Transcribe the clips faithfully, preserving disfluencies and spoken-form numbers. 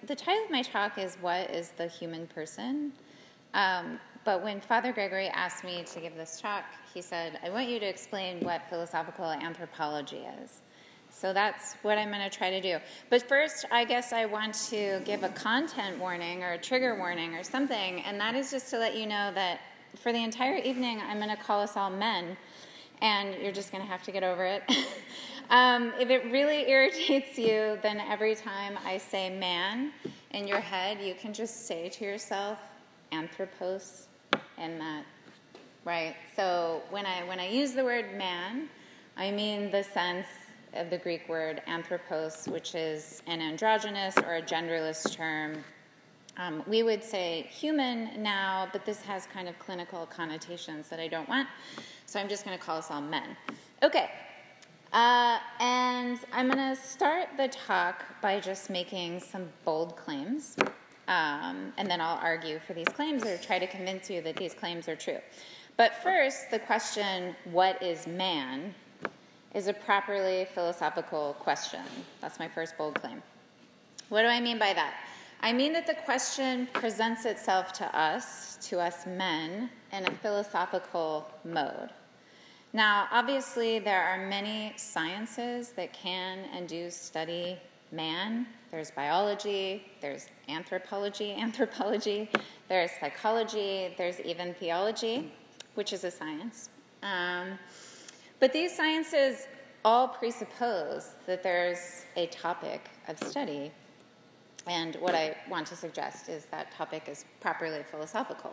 the title of my talk is What is the Human Person? Um, but when Father Gregory asked me to give this talk, he said, I want you to explain what philosophical anthropology is. So that's what I'm going to try to do. But first, I guess I want to give a content warning or a trigger warning or something, and that is just to let you know that for the entire evening, I'm going to call us all men, and you're just going to have to get over it. um, if it really irritates you, then every time I say man in your head, you can just say to yourself, anthropos, and that, right? So when I when I use the word man, I mean the sense of the Greek word anthropos, which is an androgynous or a genderless term. Um, we would say human now, but this has kind of clinical connotations that I don't want, so I'm just going to call us all men. Okay, uh, and I'm going to start the talk by just making some bold claims, um, and then I'll argue for these claims or try to convince you that these claims are true. But first, the question, what is man, is a properly philosophical question. That's my first bold claim. What do I mean by that? I mean that the question presents itself to us, to us men, in a philosophical mode. Now, obviously, there are many sciences that can and do study man. There's biology, there's anthropology, anthropology, there's psychology, there's even theology, which is a science. Um, but these sciences all presuppose that there's a topic of study. And what I want to suggest is that topic is properly philosophical.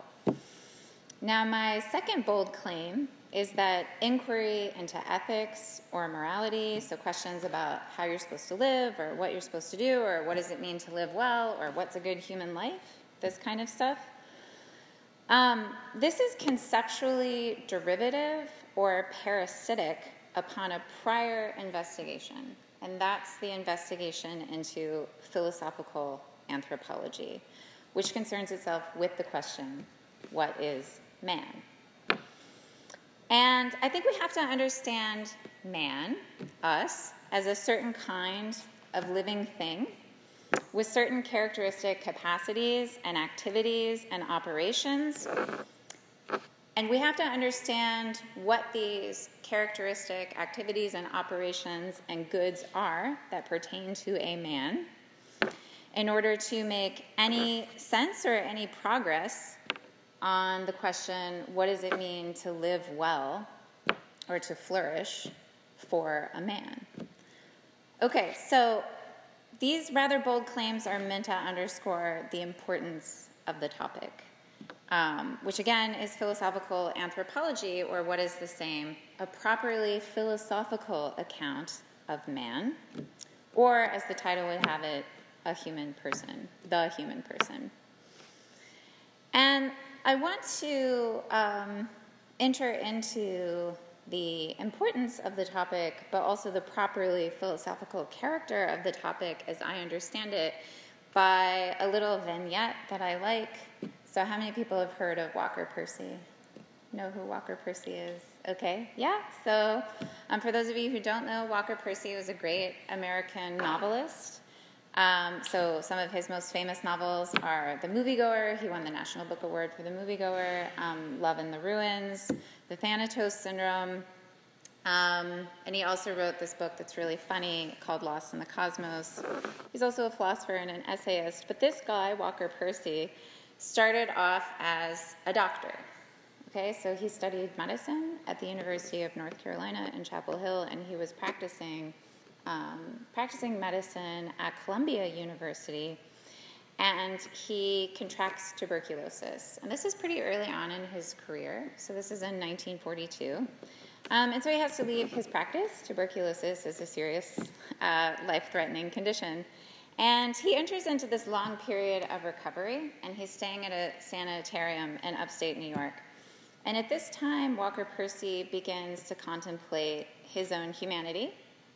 Now, my second bold claim is that inquiry into ethics or morality, so questions about how you're supposed to live or what you're supposed to do or what does it mean to live well or what's a good human life, this kind of stuff, um, this is conceptually derivative or parasitic upon a prior investigation. And that's the investigation into philosophical anthropology, which concerns itself with the question, what is man? And I think we have to understand man, us, as a certain kind of living thing with certain characteristic capacities and activities and operations. And we have to understand what these characteristic activities and operations and goods are that pertain to a man in order to make any sense or any progress on the question, what does it mean to live well or to flourish for a man? Okay, so these rather bold claims are meant to underscore the importance of the topic. Um, which again is philosophical anthropology, or what is the same, a properly philosophical account of man, or as the title would have it, a human person, the human person. And I want to um, enter into the importance of the topic, but also the properly philosophical character of the topic as I understand it, by a little vignette that I like. So how many people have heard of Walker Percy? Know who Walker Percy is? Okay, yeah. So um, for those of you who don't know, Walker Percy was a great American novelist. Um, so some of his most famous novels are The Moviegoer. He won the National Book Award for The Moviegoer. Um, Love in the Ruins, The Thanatos Syndrome. Um, and he also wrote this book that's really funny called Lost in the Cosmos. He's also a philosopher and an essayist. But this guy, Walker Percy, started off as a doctor. Okay, so he studied medicine at the University of North Carolina in Chapel Hill, and he was practicing um, practicing medicine at Columbia University, and he contracts tuberculosis. And this is pretty early on in his career, so this is in nineteen forty-two. Um, and so he has to leave his practice. Tuberculosis is a serious, uh, life-threatening condition. And he enters into this long period of recovery, and he's staying at a sanitarium in upstate New York. And at this time, Walker Percy begins to contemplate his own humanity,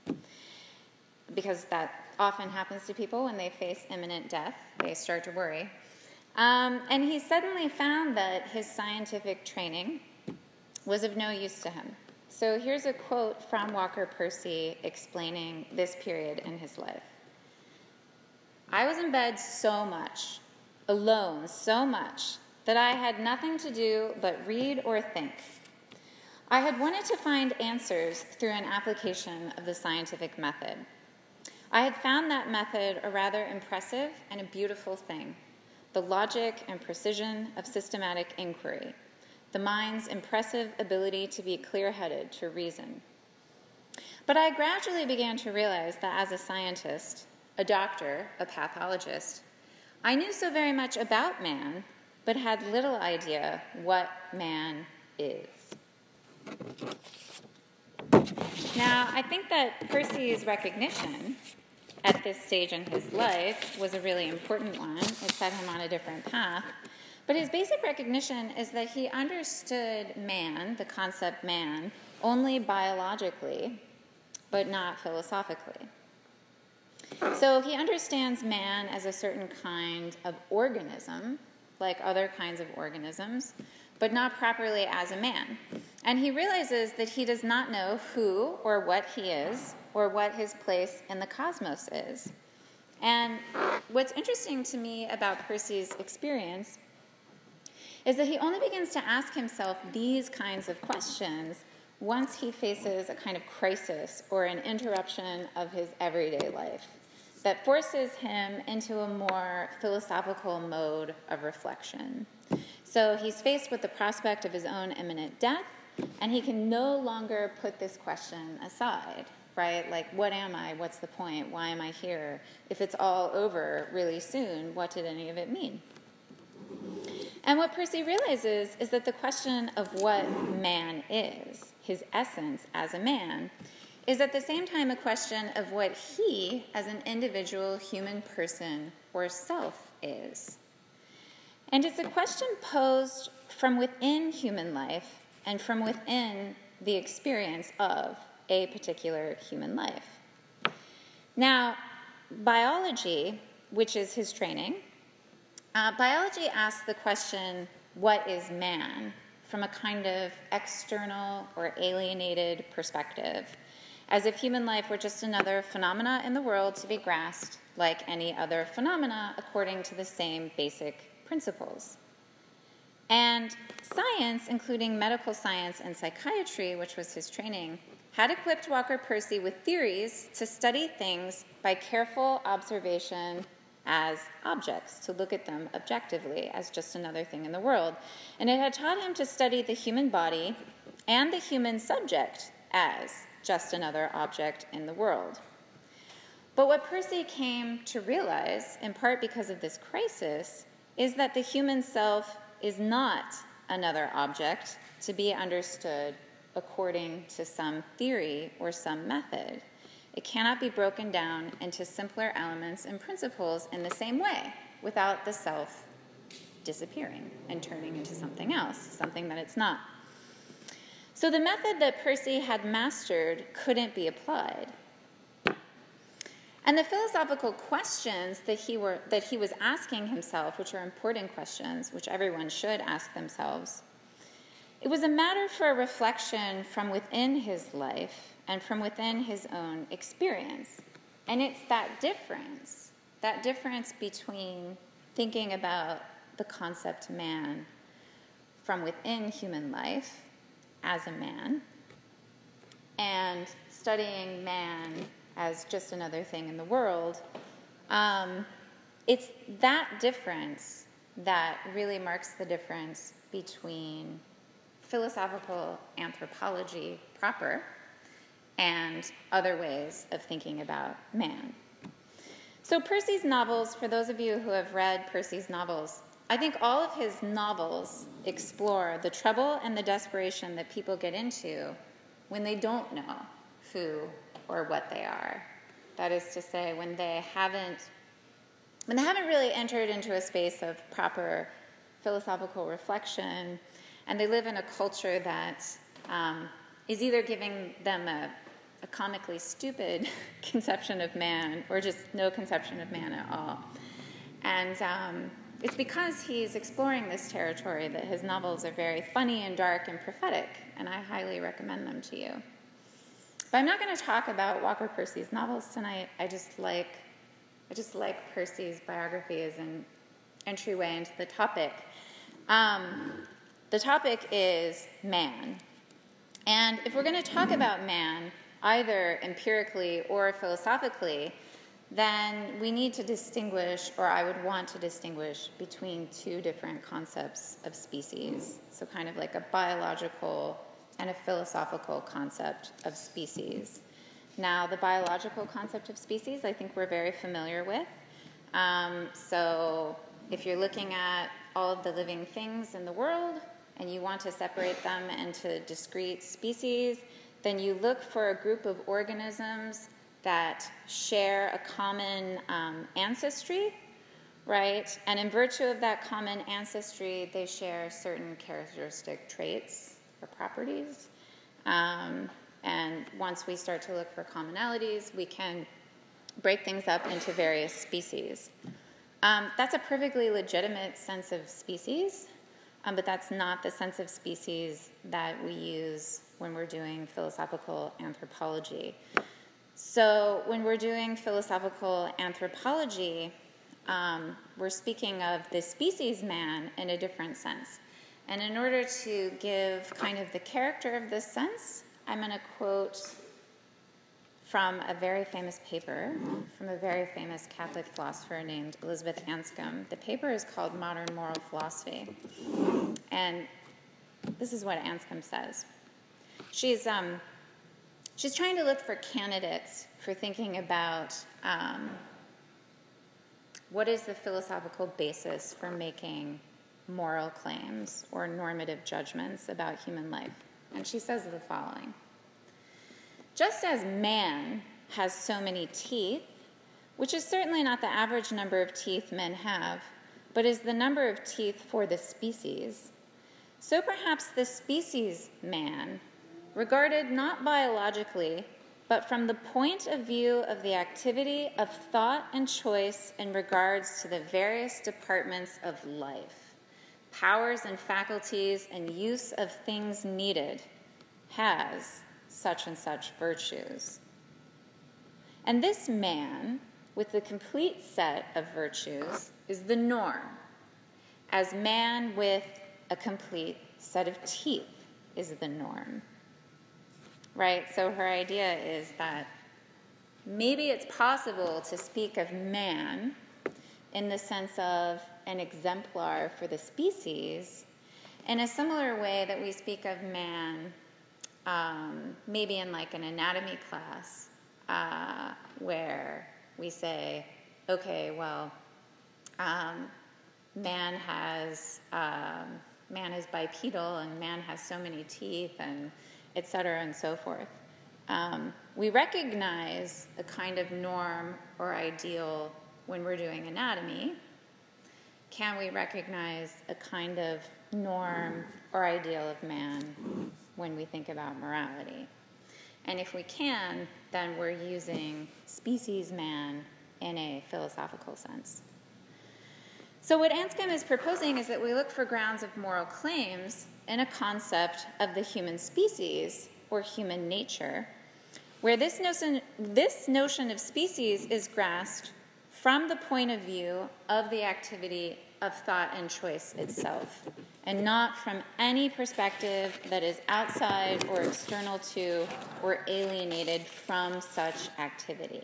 because that often happens to people when they face imminent death. They start to worry. Um, and he suddenly found that his scientific training was of no use to him. So here's a quote from Walker Percy explaining this period in his life. I was in bed so much, alone so much, that I had nothing to do but read or think. I had wanted to find answers through an application of the scientific method. I had found that method a rather impressive and a beautiful thing, the logic and precision of systematic inquiry, the mind's impressive ability to be clear-headed, to reason. But I gradually began to realize that as a scientist, a doctor, a pathologist, I knew so very much about man, but had little idea what man is. Now, I think that Percy's recognition at this stage in his life was a really important one. It set him on a different path. But his basic recognition is that he understood man, the concept man, only biologically, but not philosophically. So he understands man as a certain kind of organism, like other kinds of organisms, but not properly as a man. And he realizes that he does not know who or what he is, or what his place in the cosmos is. And what's interesting to me about Percy's experience is that he only begins to ask himself these kinds of questions once he faces a kind of crisis or an interruption of his everyday life that forces him into a more philosophical mode of reflection. So he's faced with the prospect of his own imminent death, and he can no longer put this question aside, right? Like, what am I? What's the point? Why am I here? If it's all over really soon, what did any of it mean? And what Percy realizes is that the question of what man is, his essence as a man, is at the same time a question of what he, as an individual human person or self, is. And it's a question posed from within human life and from within the experience of a particular human life. Now, biology, which is his training, uh, biology asks the question, what is man, from a kind of external or alienated perspective, as if human life were just another phenomena in the world to be grasped like any other phenomena according to the same basic principles. And science, including medical science and psychiatry, which was his training, had equipped Walker Percy with theories to study things by careful observation as objects, to look at them objectively as just another thing in the world. And it had taught him to study the human body and the human subject as just another object in the world. But what Percy came to realize, in part because of this crisis, is that the human self is not another object to be understood according to some theory or some method. It cannot be broken down into simpler elements and principles in the same way without the self disappearing and turning into something else, something that it's not. So the method that Percy had mastered couldn't be applied. And the philosophical questions that he were that he was asking himself, which are important questions, which everyone should ask themselves, it was a matter for a reflection from within his life and from within his own experience. And it's that difference, that difference between thinking about the concept man from within human life as a man and studying man as just another thing in the world, um, it's that difference that really marks the difference between philosophical anthropology proper and other ways of thinking about man. So Percy's novels, for those of you who have read Percy's novels, I think all of his novels explore the trouble and the desperation that people get into when they don't know who or what they are. That is to say, when they haven't when they haven't really entered into a space of proper philosophical reflection, and they live in a culture that um, is either giving them a, a comically stupid conception of man or just no conception of man at all. And um, it's because he's exploring this territory that his novels are very funny and dark and prophetic, and I highly recommend them to you. But I'm not going to talk about Walker Percy's novels tonight. I just like I just like Percy's biography as an entryway into the topic. Um, the topic is man. And if we're going to talk about man, either empirically or philosophically, then we need to distinguish, or I would want to distinguish, between two different concepts of species. So kind of like a biological and a philosophical concept of species. Now, the biological concept of species, I think we're very familiar with. Um, so if you're looking at all of the living things in the world and you want to separate them into discrete species, then you look for a group of organisms that share a common um, ancestry, right? And in virtue of that common ancestry, they share certain characteristic traits or properties. Um, and once we start to look for commonalities, we can break things up into various species. Um, that's a perfectly legitimate sense of species, um, but that's not the sense of species that we use when we're doing philosophical anthropology. So when we're doing philosophical anthropology, um, we're speaking of the species man in a different sense. And in order to give kind of the character of this sense, I'm going to quote from a very famous paper from a very famous Catholic philosopher named Elizabeth Anscombe. The paper is called Modern Moral Philosophy. And this is what Anscombe says. She's, um, she's trying to look for candidates for thinking about um, what is the philosophical basis for making moral claims or normative judgments about human life. And she says the following. Just as man has so many teeth, which is certainly not the average number of teeth men have, but is the number of teeth for the species, so perhaps the species man, regarded not biologically, but from the point of view of the activity of thought and choice in regards to the various departments of life, powers and faculties and use of things needed, has such and such virtues. And this man, with the complete set of virtues, is the norm, as man with a complete set of teeth is the norm. Right? So her idea is that maybe it's possible to speak of man in the sense of an exemplar for the species in a similar way that we speak of man um, maybe in like an anatomy class uh, where we say, okay, well, um, man has um, man is bipedal and man has so many teeth and et cetera and so forth. Um, we recognize a kind of norm or ideal when we're doing anatomy. Can we recognize a kind of norm or ideal of man when we think about morality? And if we can, then we're using species man in a philosophical sense. So what Anscombe is proposing is that we look for grounds of moral claims in a concept of the human species or human nature, where this notion, this notion of species is grasped from the point of view of the activity of thought and choice itself, and not from any perspective that is outside or external to or alienated from such activity.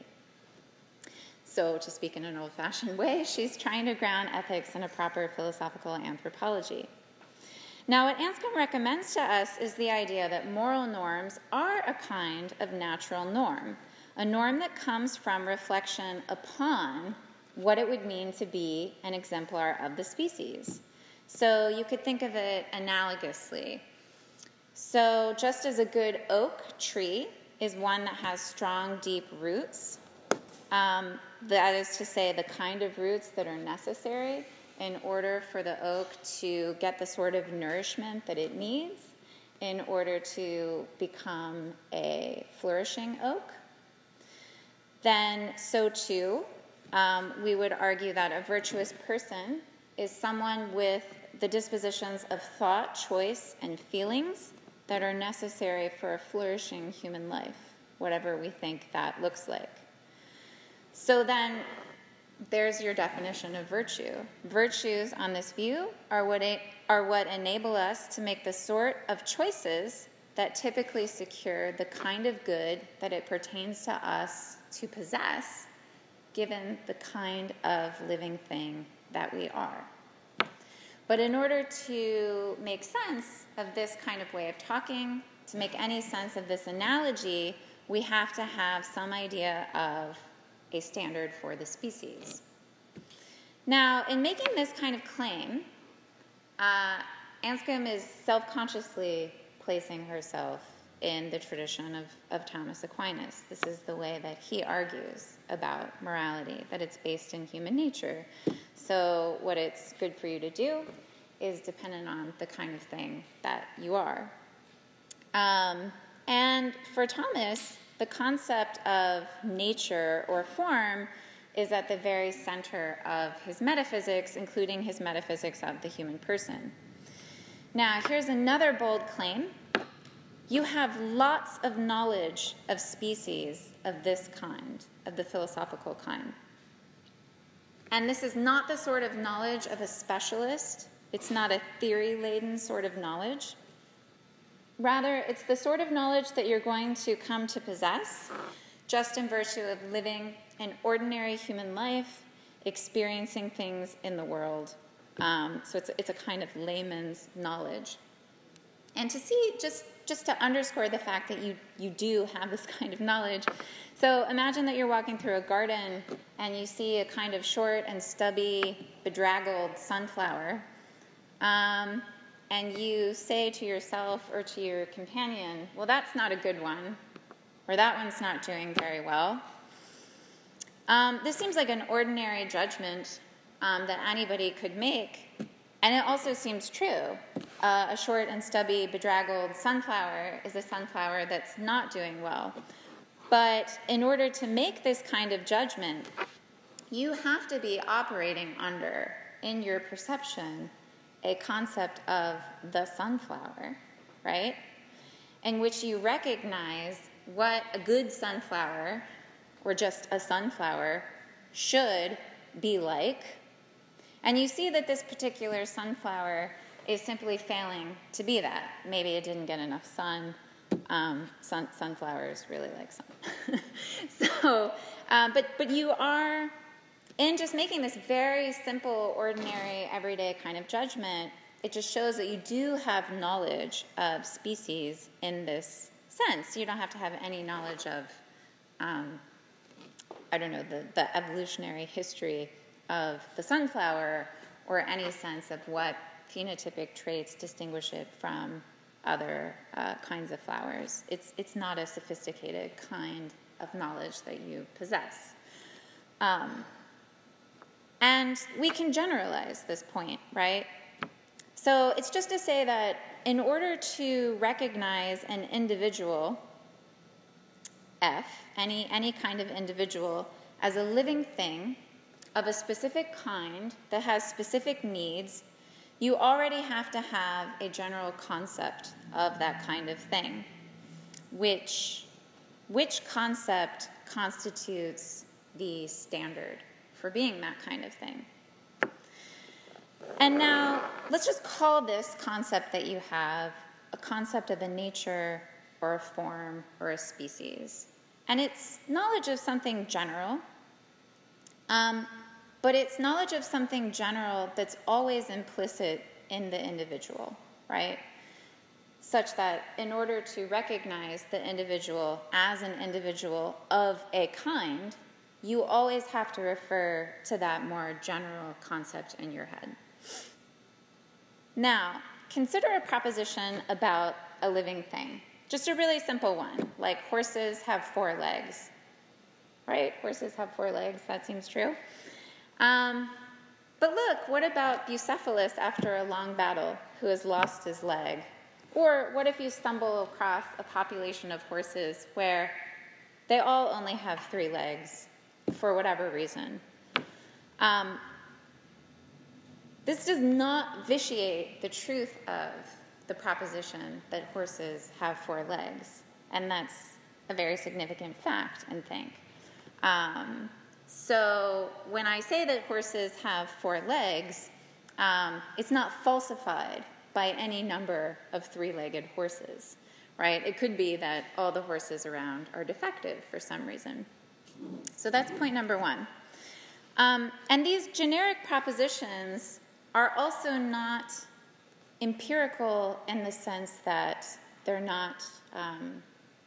So, to speak in an old-fashioned way, she's trying to ground ethics in a proper philosophical anthropology. Now, what Anscombe recommends to us is the idea that moral norms are a kind of natural norm, a norm that comes from reflection upon what it would mean to be an exemplar of the species. So you could think of it analogously. So just as a good oak tree is one that has strong, deep roots, um, that is to say the kind of roots that are necessary in order for the oak to get the sort of nourishment that it needs in order to become a flourishing oak, then so too, um, we would argue that a virtuous person is someone with the dispositions of thought, choice, and feelings that are necessary for a flourishing human life, whatever we think that looks like. So then, there's your definition of virtue. Virtues on this view are what, a, are what enable us to make the sort of choices that typically secure the kind of good that it pertains to us to possess, given the kind of living thing that we are. But in order to make sense of this kind of way of talking, to make any sense of this analogy, we have to have some idea of a standard for the species. Now, in making this kind of claim, uh, Anscombe is self-consciously placing herself in the tradition of, of Thomas Aquinas. This is the way that he argues about morality, that it's based in human nature. So what it's good for you to do is dependent on the kind of thing that you are. Um, and for Thomas, the concept of nature or form is at the very center of his metaphysics, including his metaphysics of the human person. Now, here's another bold claim. You have lots of knowledge of species of this kind, of the philosophical kind. And this is not the sort of knowledge of a specialist. It's not a theory-laden sort of knowledge. Rather, it's the sort of knowledge that you're going to come to possess just in virtue of living an ordinary human life, experiencing things in the world. Um, so it's, it's a kind of layman's knowledge. And to see, just, just to underscore the fact that you, you do have this kind of knowledge. So imagine that you're walking through a garden and you see a kind of short and stubby, bedraggled sunflower. Um, and you say to yourself or to your companion, well, that's not a good one, or that one's not doing very well. Um, this seems like an ordinary judgment um, that anybody could make, and it also seems true. Uh, a short and stubby, bedraggled sunflower is a sunflower that's not doing well. But in order to make this kind of judgment, you have to be operating under, in your perception, a concept of the sunflower, right? In which you recognize what a good sunflower, or just a sunflower, should be like. And you see that this particular sunflower is simply failing to be that. Maybe it didn't get enough sun. Um, sun sunflowers really like sun. so, um, but, but you are... in just making this very simple, ordinary, everyday kind of judgment, it just shows that you do have knowledge of species in this sense. You don't have to have any knowledge of, um, I don't know, the, the evolutionary history of the sunflower or any sense of what phenotypic traits distinguish it from other uh, kinds of flowers. It's, it's not a sophisticated kind of knowledge that you possess. Um, And we can generalize this point, right? So it's just to say that in order to recognize an individual, F, any, any kind of individual, as a living thing of a specific kind that has specific needs, you already have to have a general concept of that kind of thing, which, which concept constitutes the standard for being that kind of thing. And now, let's just call this concept that you have a concept of a nature or a form or a species. And it's knowledge of something general, um, but it's knowledge of something general that's always implicit in the individual, right? Such that in order to recognize the individual as an individual of a kind, you always have to refer to that more general concept in your head. Now, consider a proposition about a living thing. Just a really simple one, like horses have four legs, right? Horses have four legs, that seems true. Um, but look, what about Bucephalus after a long battle who has lost his leg? Or what if you stumble across a population of horses where they all only have three legs for whatever reason? Um, this does not vitiate the truth of the proposition that horses have four legs, and that's a very significant fact and thing. Um, So when I say that horses have four legs, um, it's not falsified by any number of three-legged horses, right? It could be that all the horses around are defective for some reason. So that's point number one. Um, and these generic propositions are also not empirical in the sense that they're not, um,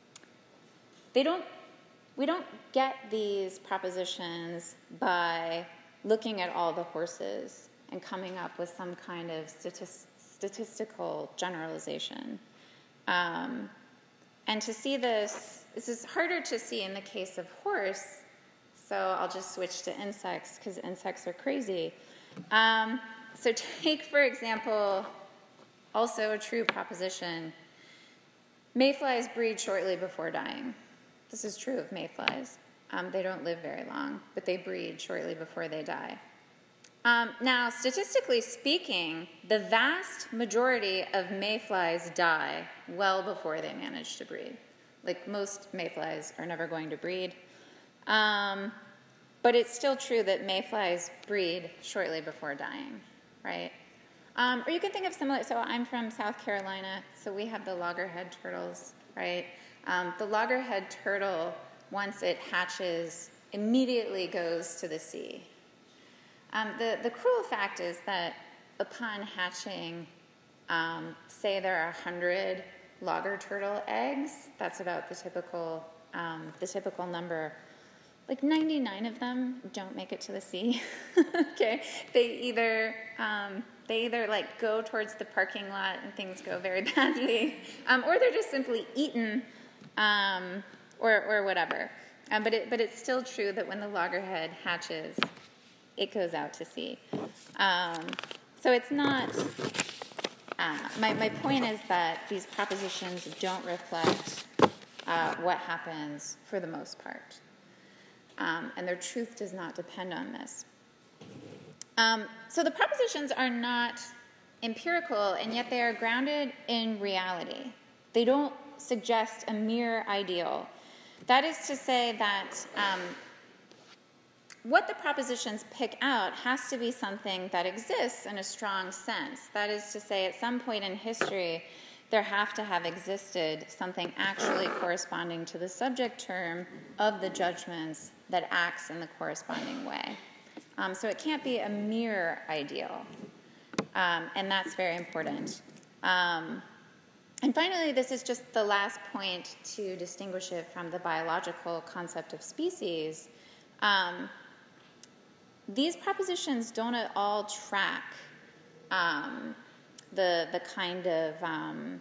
they don't, we don't get these propositions by looking at all the horses and coming up with some kind of statist- statistical generalization. Um, and to see this, this is harder to see in the case of horse, so I'll just switch to insects because insects are crazy. Um, so take, for example, also a true proposition, mayflies breed shortly before dying. This is true of mayflies. Um, they don't live very long, but they breed shortly before they die. Um, now, statistically speaking, the vast majority of mayflies die well before they manage to breed. Like, most mayflies are never going to breed. Um, but it's still true that mayflies breed shortly before dying, right? Um, or you can think of similar, so I'm from South Carolina, so we have the loggerhead turtles, right? Um, the loggerhead turtle, once it hatches, immediately goes to the sea. Um, the, the cruel fact is that upon hatching, um, say there are one hundred logger turtle eggs, that's about the typical, um, the typical number. Like ninety-nine of them don't make it to the sea. Okay, they either um, they either like go towards the parking lot and things go very badly, um, or they're just simply eaten, um, or or whatever. Um, but it but it's still true that when the loggerhead hatches, it goes out to sea. Um, so it's not. Uh, my my point is that these propositions don't reflect uh, what happens for the most part. Um, and their truth does not depend on this. Um, so the propositions are not empirical, and yet they are grounded in reality. They don't suggest a mere ideal. That is to say that um, what the propositions pick out has to be something that exists in a strong sense. That is to say, at some point in history, there have to have existed something actually corresponding to the subject term of the judgments that acts in the corresponding way. Um, so it can't be a mere ideal, um, and that's very important. Um, and finally, this is just the last point to distinguish it from the biological concept of species. Um, these propositions don't at all track um, the the kind of um,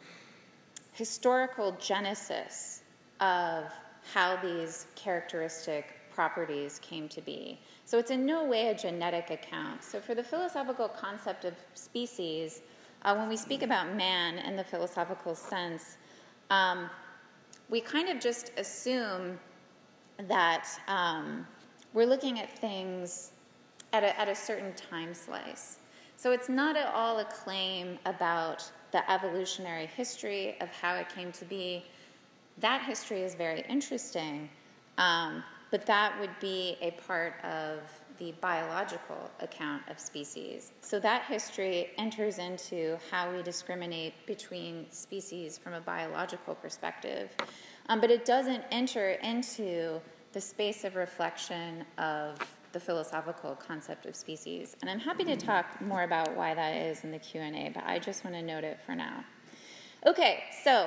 historical genesis of how these characteristic properties came to be. So it's in no way a genetic account. So for the philosophical concept of species, uh, when we speak about man in the philosophical sense, um, we kind of just assume that um, we're looking at things at a, at a certain time slice. So it's not at all a claim about the evolutionary history of how it came to be. That history is very interesting, um, but that would be a part of the biological account of species. So that history enters into how we discriminate between species from a biological perspective, um, but it doesn't enter into the space of reflection of the philosophical concept of species. And I'm happy to talk more about why that is in the Q and A, but I just want to note it for now. Okay, so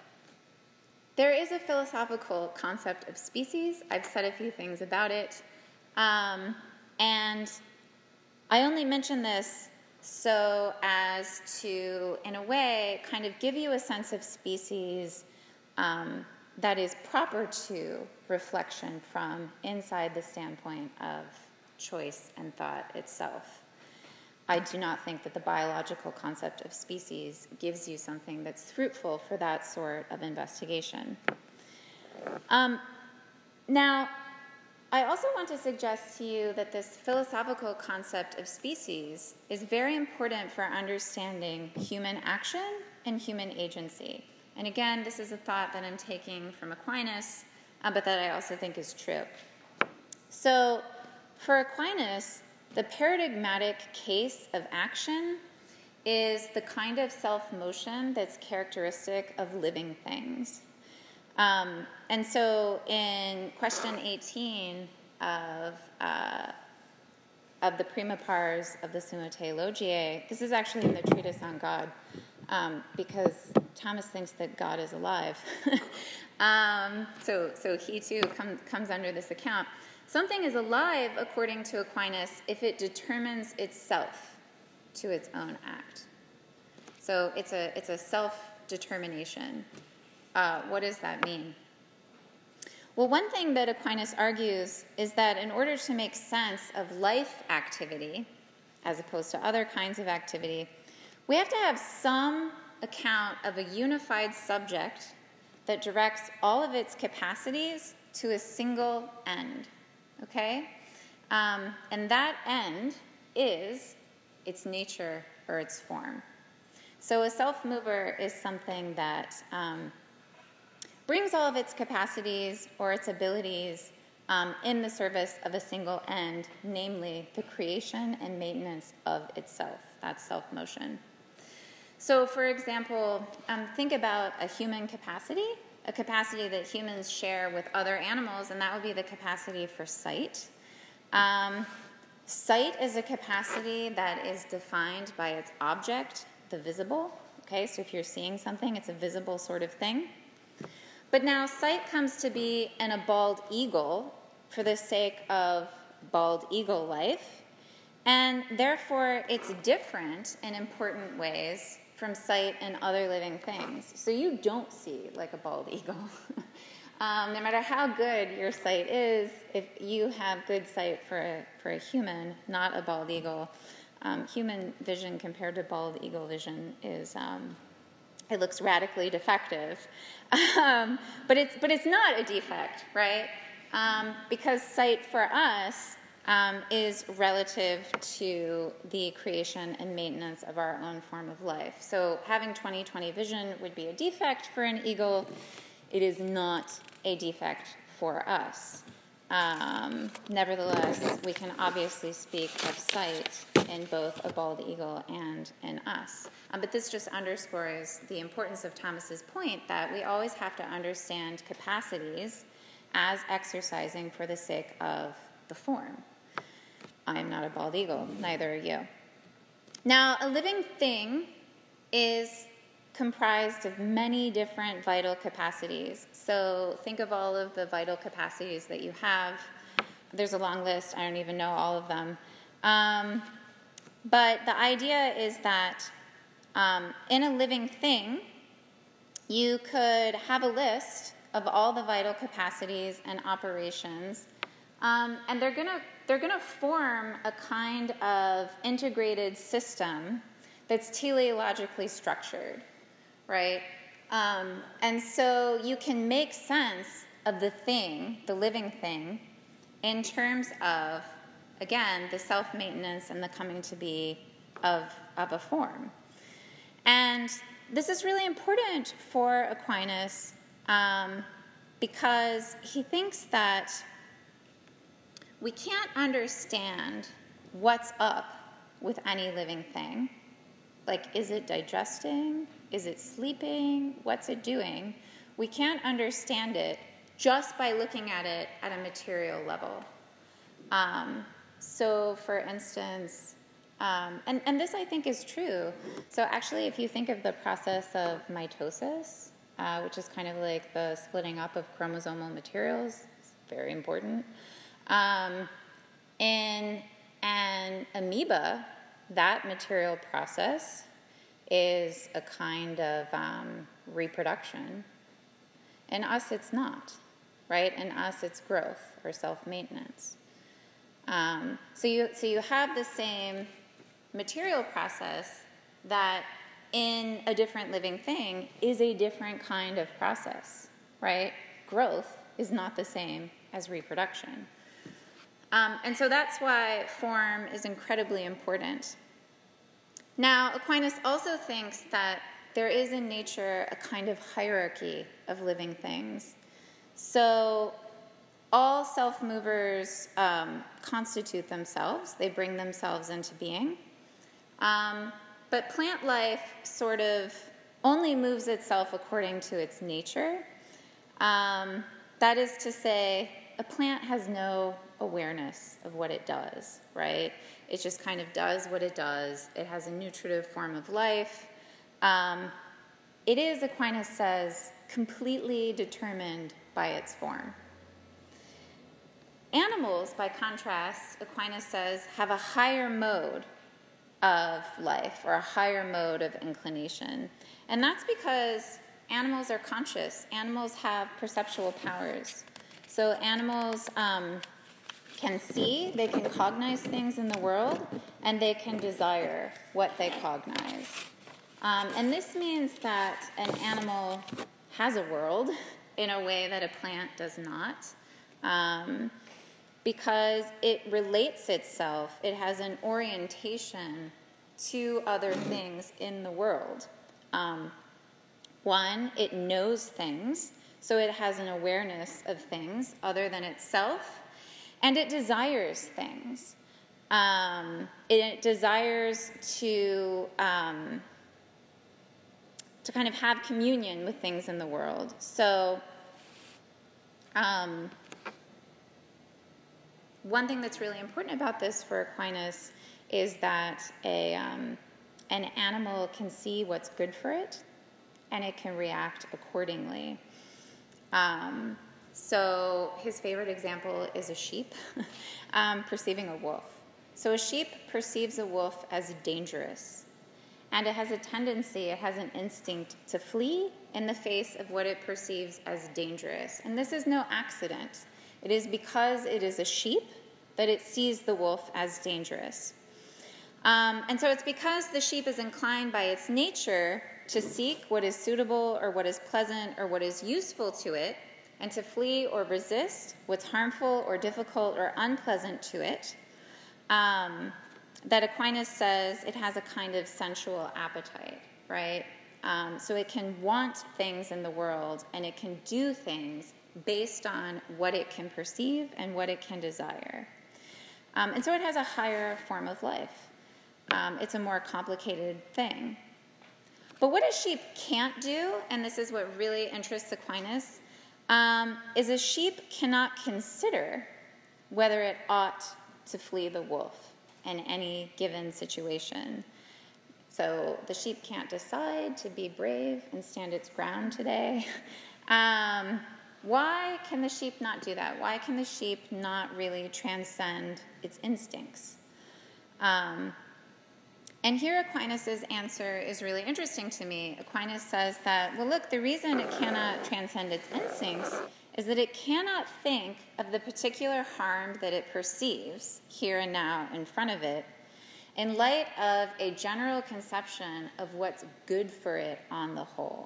there is a philosophical concept of species. I've said a few things about it. Um, and I only mention this so as to, in a way, kind of give you a sense of species um, that is proper to reflection from inside the standpoint of choice and thought itself. I do not think that the biological concept of species gives you something that's fruitful for that sort of investigation. Um, now, I also want to suggest to you that this philosophical concept of species is very important for understanding human action and human agency. And again, this is a thought that I'm taking from Aquinas, uh, but that I also think is true. So for Aquinas, the paradigmatic case of action is the kind of self-motion that's characteristic of living things. Um, and so in question eighteen of uh, of the Prima Pars of the Summa Theologiae, this is actually in the Treatise on God, um, because Thomas thinks that God is alive. um, so, so he too come, comes under this account. Something is alive, according to Aquinas, if it determines itself to its own act. So it's a it's a self-determination. Uh, what does that mean? Well, one thing that Aquinas argues is that in order to make sense of life activity, as opposed to other kinds of activity, we have to have some account of a unified subject that directs all of its capacities to a single end, okay? Um, and that end is its nature or its form. So a self-mover is something that um, brings all of its capacities or its abilities um, in the service of a single end, namely the creation and maintenance of itself. That's self-motion. So, for example, um, think about a human capacity, a capacity that humans share with other animals, and that would be the capacity for sight. Um, sight is a capacity that is defined by its object, the visible. Okay, so if you're seeing something, it's a visible sort of thing. But now sight comes to be in a bald eagle for the sake of bald eagle life, and therefore it's different in important ways from sight in other living things. So you don't see like a bald eagle. um, no matter how good your sight is, if you have good sight for a, for a human, not a bald eagle, um, human vision compared to bald eagle vision is... Um, It looks radically defective, um, but it's but it's not a defect, right? Um, because sight for us um, is relative to the creation and maintenance of our own form of life. So having twenty twenty vision would be a defect for an eagle. It is not a defect for us. Um, nevertheless, we can obviously speak of sight in both a bald eagle and in us. Um, but this just underscores the importance of Thomas's point that we always have to understand capacities as exercising for the sake of the form. I am not a bald eagle, neither are you. Now, a living thing is comprised of many different vital capacities. So think of all of the vital capacities that you have. There's a long list. I don't even know all of them. Um, but the idea is that um, in a living thing, you could have a list of all the vital capacities and operations, um, and they're gonna they're gonna form a kind of integrated system that's teleologically structured. Right? Um, and so you can make sense of the thing, the living thing, in terms of, again, the self-maintenance and the coming to be of, of a form. And this is really important for Aquinas um, because he thinks that we can't understand what's up with any living thing. Like, is it digesting? Is it sleeping? What's it doing? We can't understand it just by looking at it at a material level. Um, so, for instance, um, and, and this I think is true. So actually, if you think of the process of mitosis, uh, which is kind of like the splitting up of chromosomal materials, it's very important. Um, in an amoeba, that material process is a kind of um, reproduction. In us, it's not, right? In us, it's growth or self-maintenance. Um, so you so you have the same material process that in a different living thing is a different kind of process, right? Growth is not the same as reproduction. Um, and so that's why form is incredibly important. Now, Aquinas also thinks that there is in nature a kind of hierarchy of living things. So all self-movers um, constitute themselves. They bring themselves into being. Um, but plant life sort of only moves itself according to its nature. Um, that is to say, a plant has no awareness of what it does, right? It just kind of does what it does. It has a nutritive form of life. Um, it is, Aquinas says, completely determined by its form. Animals, by contrast, Aquinas says, have a higher mode of life or a higher mode of inclination. And that's because animals are conscious. Animals have perceptual powers. So animals um, can see, they can cognize things in the world, and they can desire what they cognize. Um, and this means that an animal has a world in a way that a plant does not, um, because it relates itself, it has an orientation to other things in the world. Um, one, it knows things, so it has an awareness of things other than itself, and it desires things. Um, it, it desires to um, to kind of have communion with things in the world. So, um, one thing that's really important about this for Aquinas is that a um, an animal can see what's good for it, and it can react accordingly. Um, so his favorite example is a sheep um, perceiving a wolf. So a sheep perceives a wolf as dangerous, and it has a tendency, it has an instinct to flee in the face of what it perceives as dangerous. And this is no accident. It is because it is a sheep that it sees the wolf as dangerous. Um, and so it's because the sheep is inclined by its nature to seek what is suitable or what is pleasant or what is useful to it, and to flee or resist what's harmful or difficult or unpleasant to it, um, that Aquinas says it has a kind of sensual appetite, right? Um, so it can want things in the world, and it can do things based on what it can perceive and what it can desire. Um, and so it has a higher form of life. Um, it's a more complicated thing. But what a sheep can't do, and this is what really interests Aquinas, um, is a sheep cannot consider whether it ought to flee the wolf in any given situation. So the sheep can't decide to be brave and stand its ground today. Um, why can the sheep not do that? Why can the sheep not really transcend its instincts? Um, and here Aquinas' answer is really interesting to me. Aquinas says that, well, look, the reason it cannot transcend its instincts is that it cannot think of the particular harm that it perceives here and now in front of it in light of a general conception of what's good for it on the whole.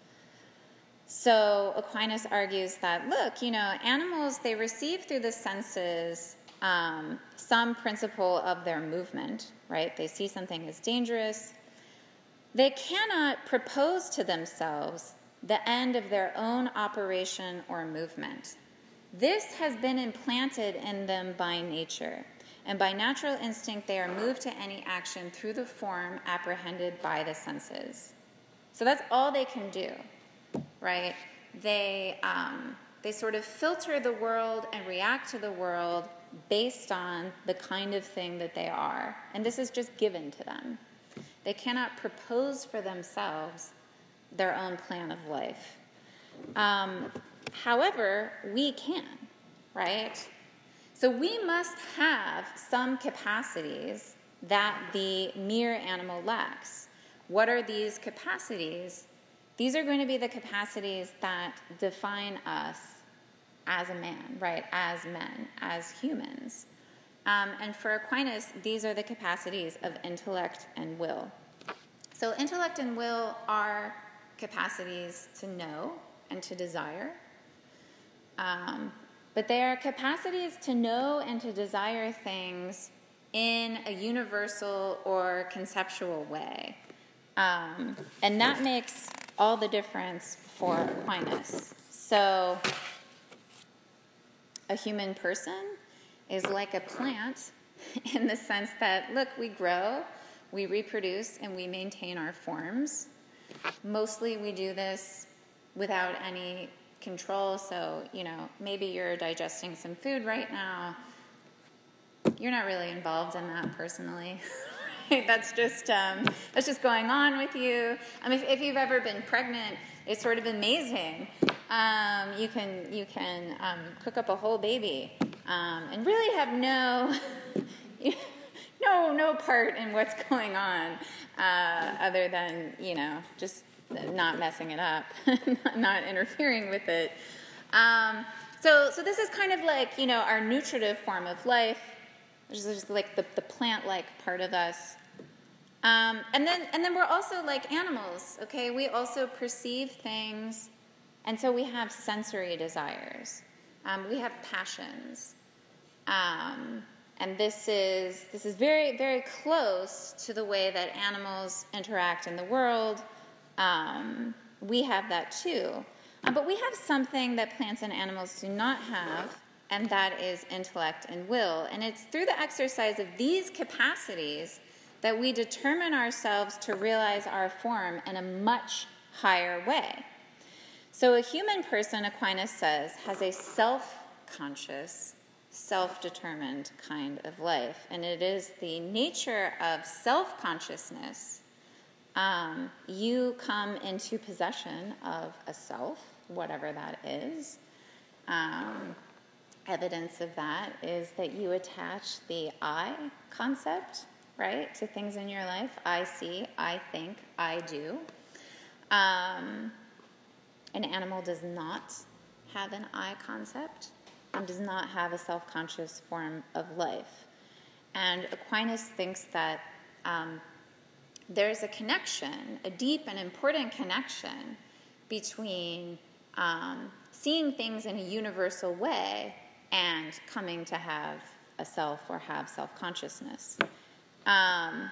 So Aquinas argues that, look, you know, animals, they receive through the senses um, some principle of their movement, right? They see something as dangerous. They cannot propose to themselves the end of their own operation or movement. This has been implanted in them by nature, and by natural instinct they are moved to any action through the form apprehended by the senses. So that's all they can do, right? They, um, they sort of filter the world and react to the world based on the kind of thing that they are. And this is just given to them. They cannot propose for themselves their own plan of life. Um, however, we can, right? So we must have some capacities that the mere animal lacks. What are these capacities? These are going to be the capacities that define us as a man, right? As men, as humans. Um, and for Aquinas, these are the capacities of intellect and will. So intellect and will are capacities to know and to desire. Um, but they are capacities to know and to desire things in a universal or conceptual way. Um, and that makes all the difference for Aquinas. So a human person is like a plant in the sense that, look, we grow, we reproduce, and we maintain our forms. Mostly we do this without any control. So, you know, maybe you're digesting some food right now. You're not really involved in that personally. That's just um, that's just going on with you. I mean, if, if you've ever been pregnant, it's sort of amazing. Um, you can you can um, cook up a whole baby um, and really have no no no part in what's going on, uh, other than, you know, just not messing it up, not interfering with it. Um, so so this is kind of like, you know, our nutritive form of life, which is just like the, the plant-like part of us. Um, and then and then we're also like animals, okay? We also perceive things, and so we have sensory desires. Um, we have passions. Um, and this is this is very, very close to the way that animals interact in the world. Um, we have that too. Uh, but we have something that plants and animals do not have, and that is intellect and will. And it's through the exercise of these capacities that we determine ourselves to realize our form in a much higher way. So a human person, Aquinas says, has a self-conscious, self-determined kind of life. And it is the nature of self-consciousness. Um, you come into possession of a self, whatever that is. Um, evidence of that is that you attach the I concept, right, to things in your life. I see, I think, I do. Um, an animal does not have an I concept, and does not have a self-conscious form of life. And Aquinas thinks that um, there's a connection, a deep and important connection between um, seeing things in a universal way and coming to have a self or have self-consciousness. Um,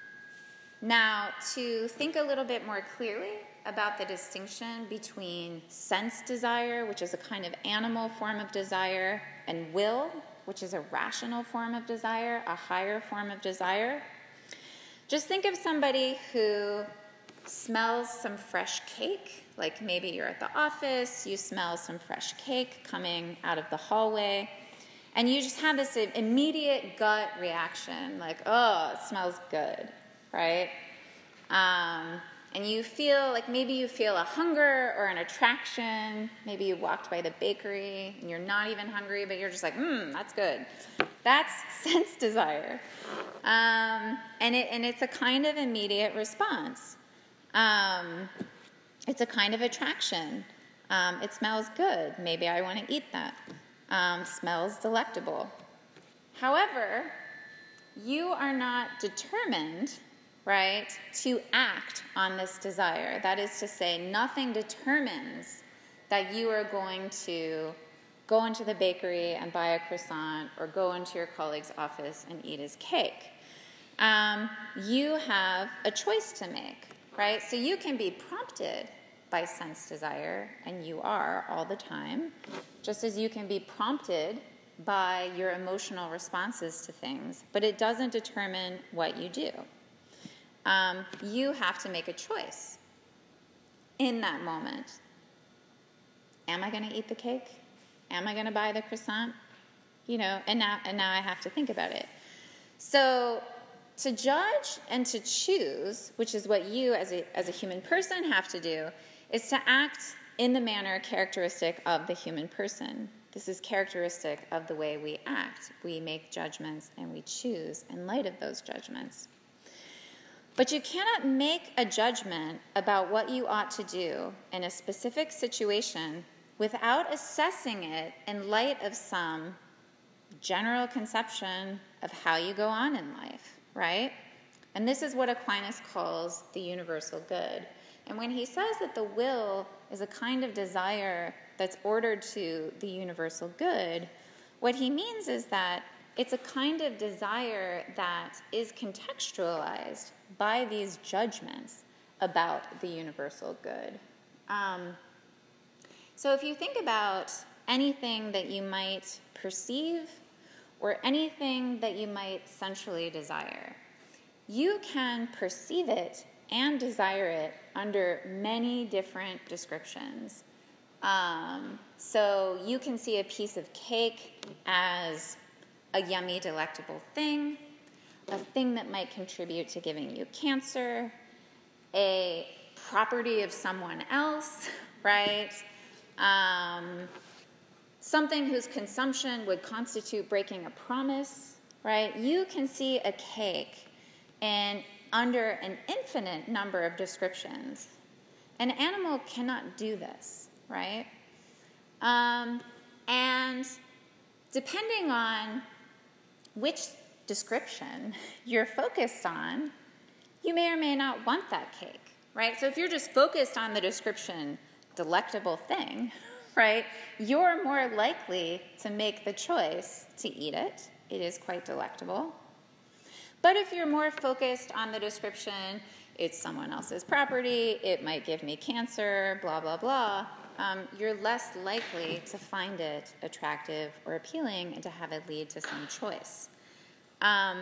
now, to think a little bit more clearly about the distinction between sense desire, which is a kind of animal form of desire, and will, which is a rational form of desire, a higher form of desire. Just think of somebody who smells some fresh cake, like maybe you're at the office, you smell some fresh cake coming out of the hallway, and you just have this immediate gut reaction, like, oh, it smells good, right? Um, and you feel like maybe you feel a hunger or an attraction. Maybe you walked by the bakery and you're not even hungry, but you're just like, mmm, that's good. That's sense desire. Um, and, it, and it's a kind of immediate response. Um, it's a kind of attraction. Um, it smells good. Maybe I want to eat that. Um, smells delectable. However, you are not determined, right, to act on this desire. That is to say, nothing determines that you are going to go into the bakery and buy a croissant or go into your colleague's office and eat his cake. Um, you have a choice to make, right? So you can be prompted by sense desire, and you are all the time, just as you can be prompted by your emotional responses to things, but it doesn't determine what you do. Um, you have to make a choice in that moment. Am I going to eat the cake? Am I going to buy the croissant? You know, and now and now I have to think about it. So to judge and to choose, which is what you as a as a human person have to do, is to act in the manner characteristic of the human person. This is characteristic of the way we act. We make judgments and we choose in light of those judgments. But you cannot make a judgment about what you ought to do in a specific situation without assessing it in light of some general conception of how you go on in life, right? And this is what Aquinas calls the universal good. And when he says that the will is a kind of desire that's ordered to the universal good, what he means is that it's a kind of desire that is contextualized by these judgments about the universal good. Um, so if you think about anything that you might perceive or anything that you might sensually desire. You can perceive it and desire it under many different descriptions. Um, so you can see a piece of cake as a yummy, delectable thing, a thing that might contribute to giving you cancer, a property of someone else, right? Um, something whose consumption would constitute breaking a promise, right? You can see a cake in under an infinite number of descriptions. An animal cannot do this, right? Um, and depending on which description you're focused on, you may or may not want that cake, right? So if you're just focused on the description, delectable thing, right, you're more likely to make the choice to eat it. It is quite delectable. But if you're more focused on the description, it's someone else's property, it might give me cancer, blah, blah, blah, um, you're less likely to find it attractive or appealing and to have it lead to some choice. Um,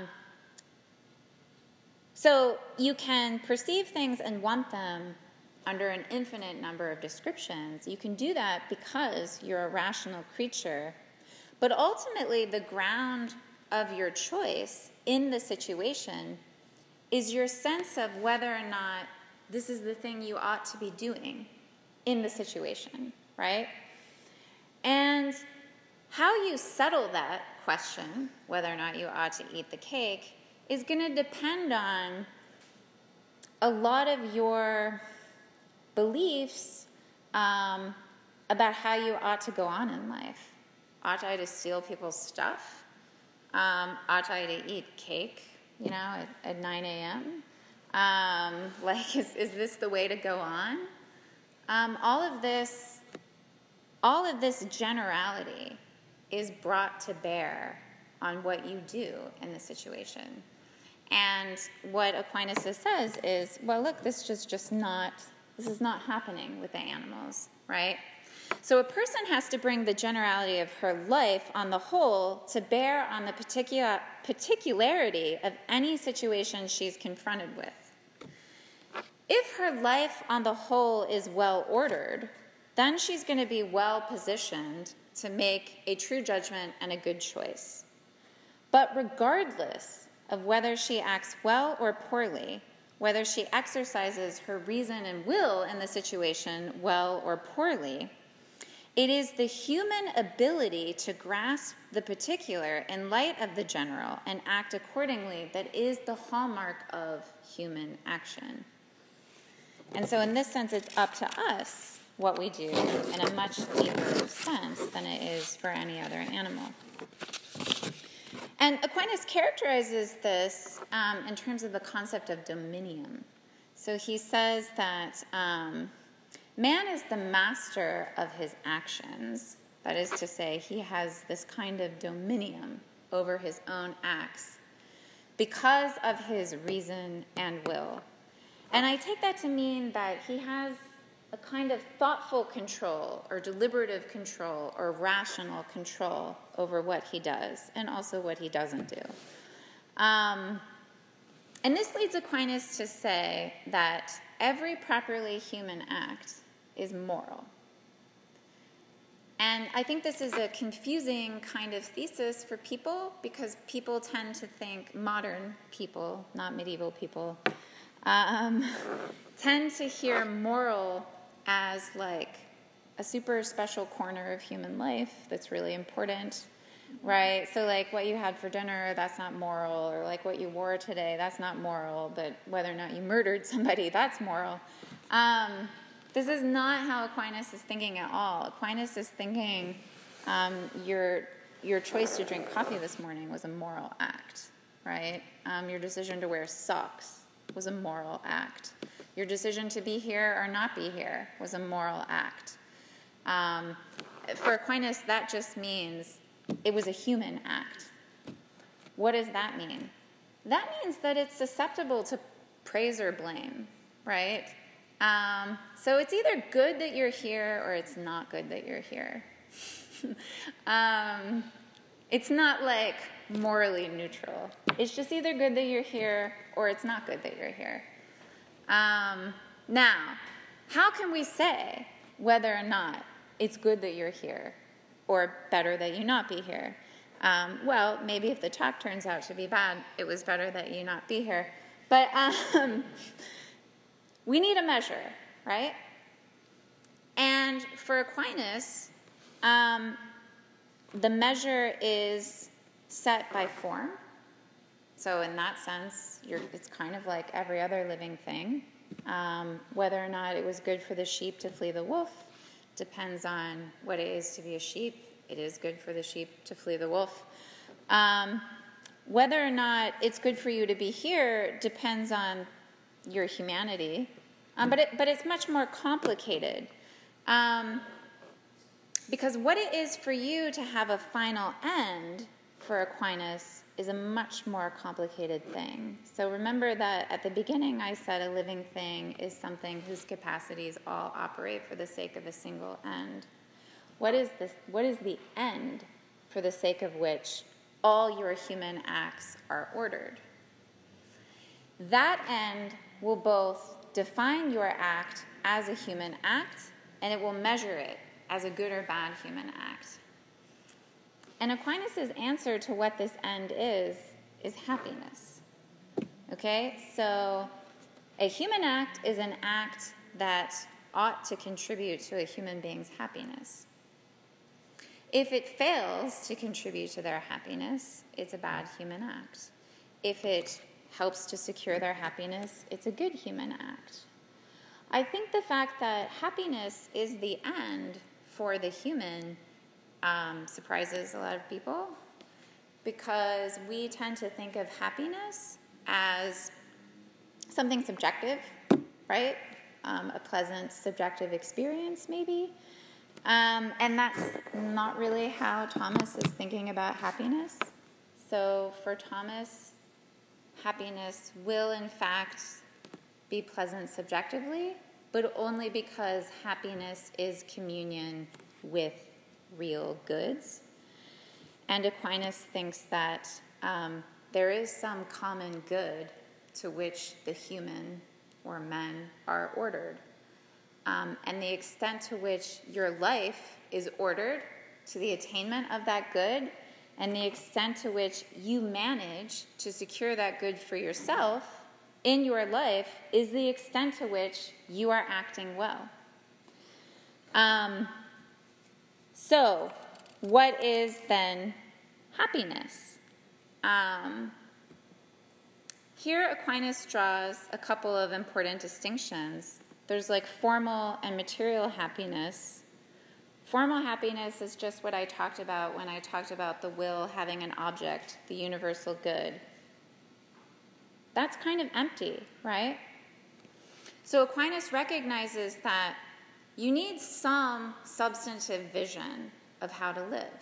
so you can perceive things and want them under an infinite number of descriptions. You can do that because you're a rational creature. But ultimately, the ground of your choice in the situation is your sense of whether or not this is the thing you ought to be doing in the situation, right? And how you settle that question, whether or not you ought to eat the cake, is going to depend on a lot of your beliefs um, about how you ought to go on in life. Ought I to steal people's stuff? Um, ought I to eat cake, you know, at, at nine a.m.? Um, like, is, is this the way to go on? Um, all of this, all of this generality is brought to bear on what you do in the situation. And what Aquinas says is, well, look, this is just not, this is not happening with the animals, right? So a person has to bring the generality of her life on the whole to bear on the particular particularity of any situation she's confronted with. If her life on the whole is well ordered, then she's going to be well positioned to make a true judgment and a good choice. But regardless of whether she acts well or poorly, whether she exercises her reason and will in the situation well or poorly, it is the human ability to grasp the particular in light of the general and act accordingly that is the hallmark of human action. And so in this sense, it's up to us what we do in a much deeper sense than it is for any other animal. And Aquinas characterizes this um, in terms of the concept of dominium. So he says that um, man is the master of his actions. That is to say, he has this kind of dominium over his own acts because of his reason and will. And I take that to mean that he has a kind of thoughtful control or deliberative control or rational control over what he does and also what he doesn't do. Um, and this leads Aquinas to say that every properly human act is moral. And I think this is a confusing kind of thesis for people because people tend to think, modern people, not medieval people, um, tend to hear moral as like a super special corner of human life that's really important, right? So like what you had for dinner, that's not moral, or like what you wore today, that's not moral, but whether or not you murdered somebody, that's moral. Um, this is not how Aquinas is thinking at all. Aquinas is thinking um, your your choice to drink coffee this morning was a moral act, right? Um, your decision to wear socks was a moral act. Your decision to be here or not be here was a moral act. Um, for Aquinas, that just means it was a human act. What does that mean? That means that it's susceptible to praise or blame, right? Um, so it's either good that you're here or it's not good that you're here. um, it's not like morally neutral. It's just either good that you're here or it's not good that you're here. Um, now, how can we say whether or not it's good that you're here or better that you not be here? Um, well, maybe if the talk turns out to be bad, it was better that you not be here. But um, we need a measure, right? And for Aquinas, um, the measure is set by form. So in that sense, you're, it's kind of like every other living thing. Um, whether or not it was good for the sheep to flee the wolf depends on what it is to be a sheep. It is good for the sheep to flee the wolf. Um, whether or not it's good for you to be here depends on your humanity. Um, but, it, but it's much more complicated. Um, because what it is for you to have a final end for Aquinas is a much more complicated thing. So remember that at the beginning I said a living thing is something whose capacities all operate for the sake of a single end. What is this? What is the end for the sake of which all your human acts are ordered? That end will both define your act as a human act, and it will measure it as a good or bad human act. And Aquinas' answer to what this end is, is happiness. Okay? So a human act is an act that ought to contribute to a human being's happiness. If it fails to contribute to their happiness, it's a bad human act. If it helps to secure their happiness, it's a good human act. I think the fact that happiness is the end for the human um, surprises a lot of people, because we tend to think of happiness as something subjective, right? Um, a pleasant subjective experience, maybe. Um, and that's not really how Thomas is thinking about happiness. So for Thomas, happiness will in fact be pleasant subjectively, but only because happiness is communion with real goods. And Aquinas thinks that um, there is some common good to which the human or men are ordered. Um, and the extent to which your life is ordered to the attainment of that good, and the extent to which you manage to secure that good for yourself in your life, is the extent to which you are acting well. Um, so, what is then happiness? Um, here Aquinas draws a couple of important distinctions. There's like formal and material happiness. Formal happiness is just what I talked about when I talked about the will having an object, the universal good. That's kind of empty, right? So Aquinas recognizes that you need some substantive vision of how to live.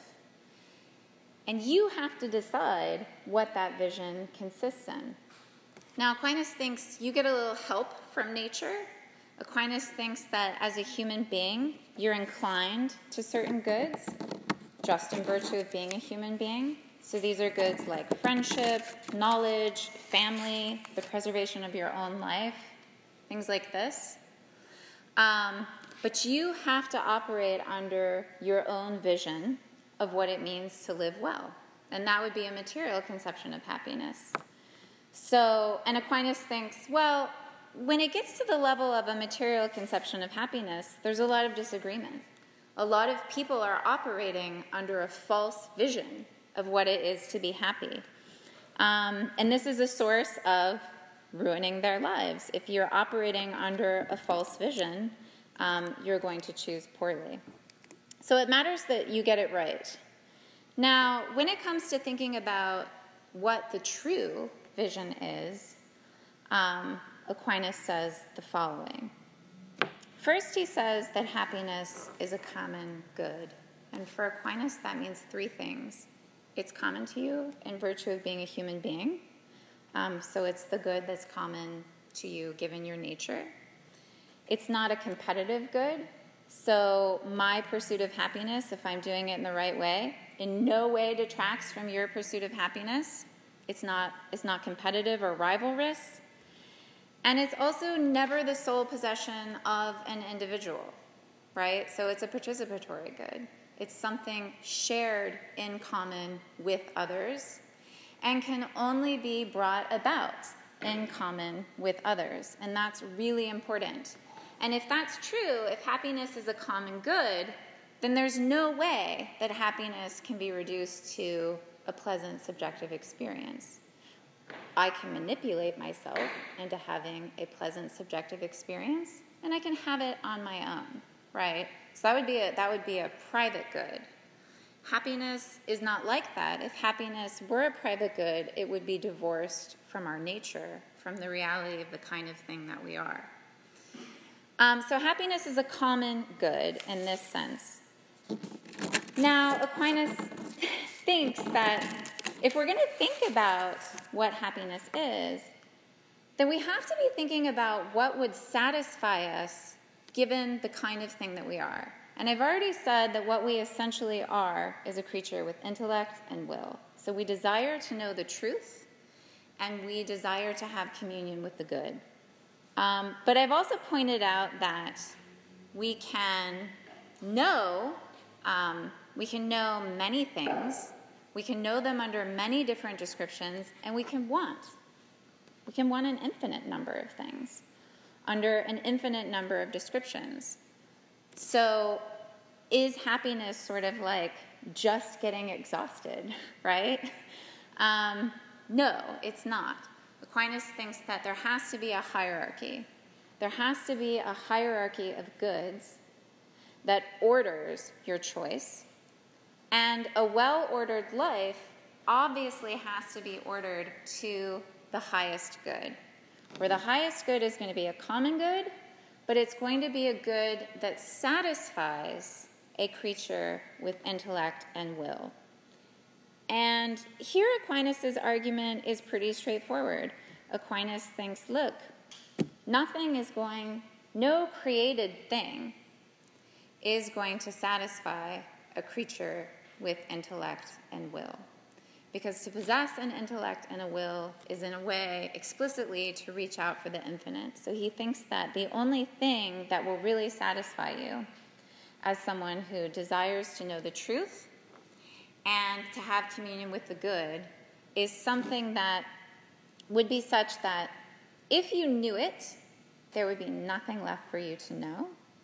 And you have to decide what that vision consists in. Now, Aquinas thinks you get a little help from nature. Aquinas thinks that as a human being, you're inclined to certain goods, just in virtue of being a human being. So these are goods like friendship, knowledge, family, the preservation of your own life, things like this. Um, but you have to operate under your own vision of what it means to live well. And that would be a material conception of happiness. So, and Aquinas thinks, well, when it gets to the level of a material conception of happiness, there's a lot of disagreement. A lot of people are operating under a false vision of what it is to be happy. Um, and this is a source of ruining their lives. If you're operating under a false vision, um, you're going to choose poorly. So it matters that you get it right. Now, when it comes to thinking about what the true vision is, um, Aquinas says the following. First, he says that happiness is a common good. And for Aquinas, that means three things. It's common to you in virtue of being a human being. Um, so it's the good that's common to you given your nature. It's not a competitive good. So my pursuit of happiness, if I'm doing it in the right way, in no way detracts from your pursuit of happiness. It's not, it's not competitive or rivalrous. And it's also never the sole possession of an individual, right? So it's a participatory good. It's something shared in common with others and can only be brought about in common with others. And that's really important. And if that's true, if happiness is a common good, then there's no way that happiness can be reduced to a pleasant subjective experience. I can manipulate myself into having a pleasant subjective experience, and I can have it on my own, right? So that would be a, that would be a private good. Happiness is not like that. If happiness were a private good, it would be divorced from our nature, from the reality of the kind of thing that we are. Um, so happiness is a common good in this sense. Now, Aquinas thinks that if we're going to think about what happiness is, then we have to be thinking about what would satisfy us given the kind of thing that we are. And I've already said that what we essentially are is a creature with intellect and will. So we desire to know the truth, and we desire to have communion with the good. Um, but I've also pointed out that we can know, um, we can know many things. We can know them under many different descriptions, and we can want. We can want an infinite number of things under an infinite number of descriptions. So is happiness sort of like just getting exhausted, right? Um, no, it's not. Aquinas thinks that there has to be a hierarchy. There has to be a hierarchy of goods that orders your choice. And a well-ordered life obviously has to be ordered to the highest good, where the highest good is going to be a common good, but it's going to be a good that satisfies a creature with intellect and will. And here Aquinas' argument is pretty straightforward. Aquinas thinks, look, nothing is going, no created thing is going to satisfy a creature with intellect and will. Because to possess an intellect and a will is in a way explicitly to reach out for the infinite. So he thinks that the only thing that will really satisfy you as someone who desires to know the truth and to have communion with the good is something that would be such that if you knew it, there would be nothing left for you to know.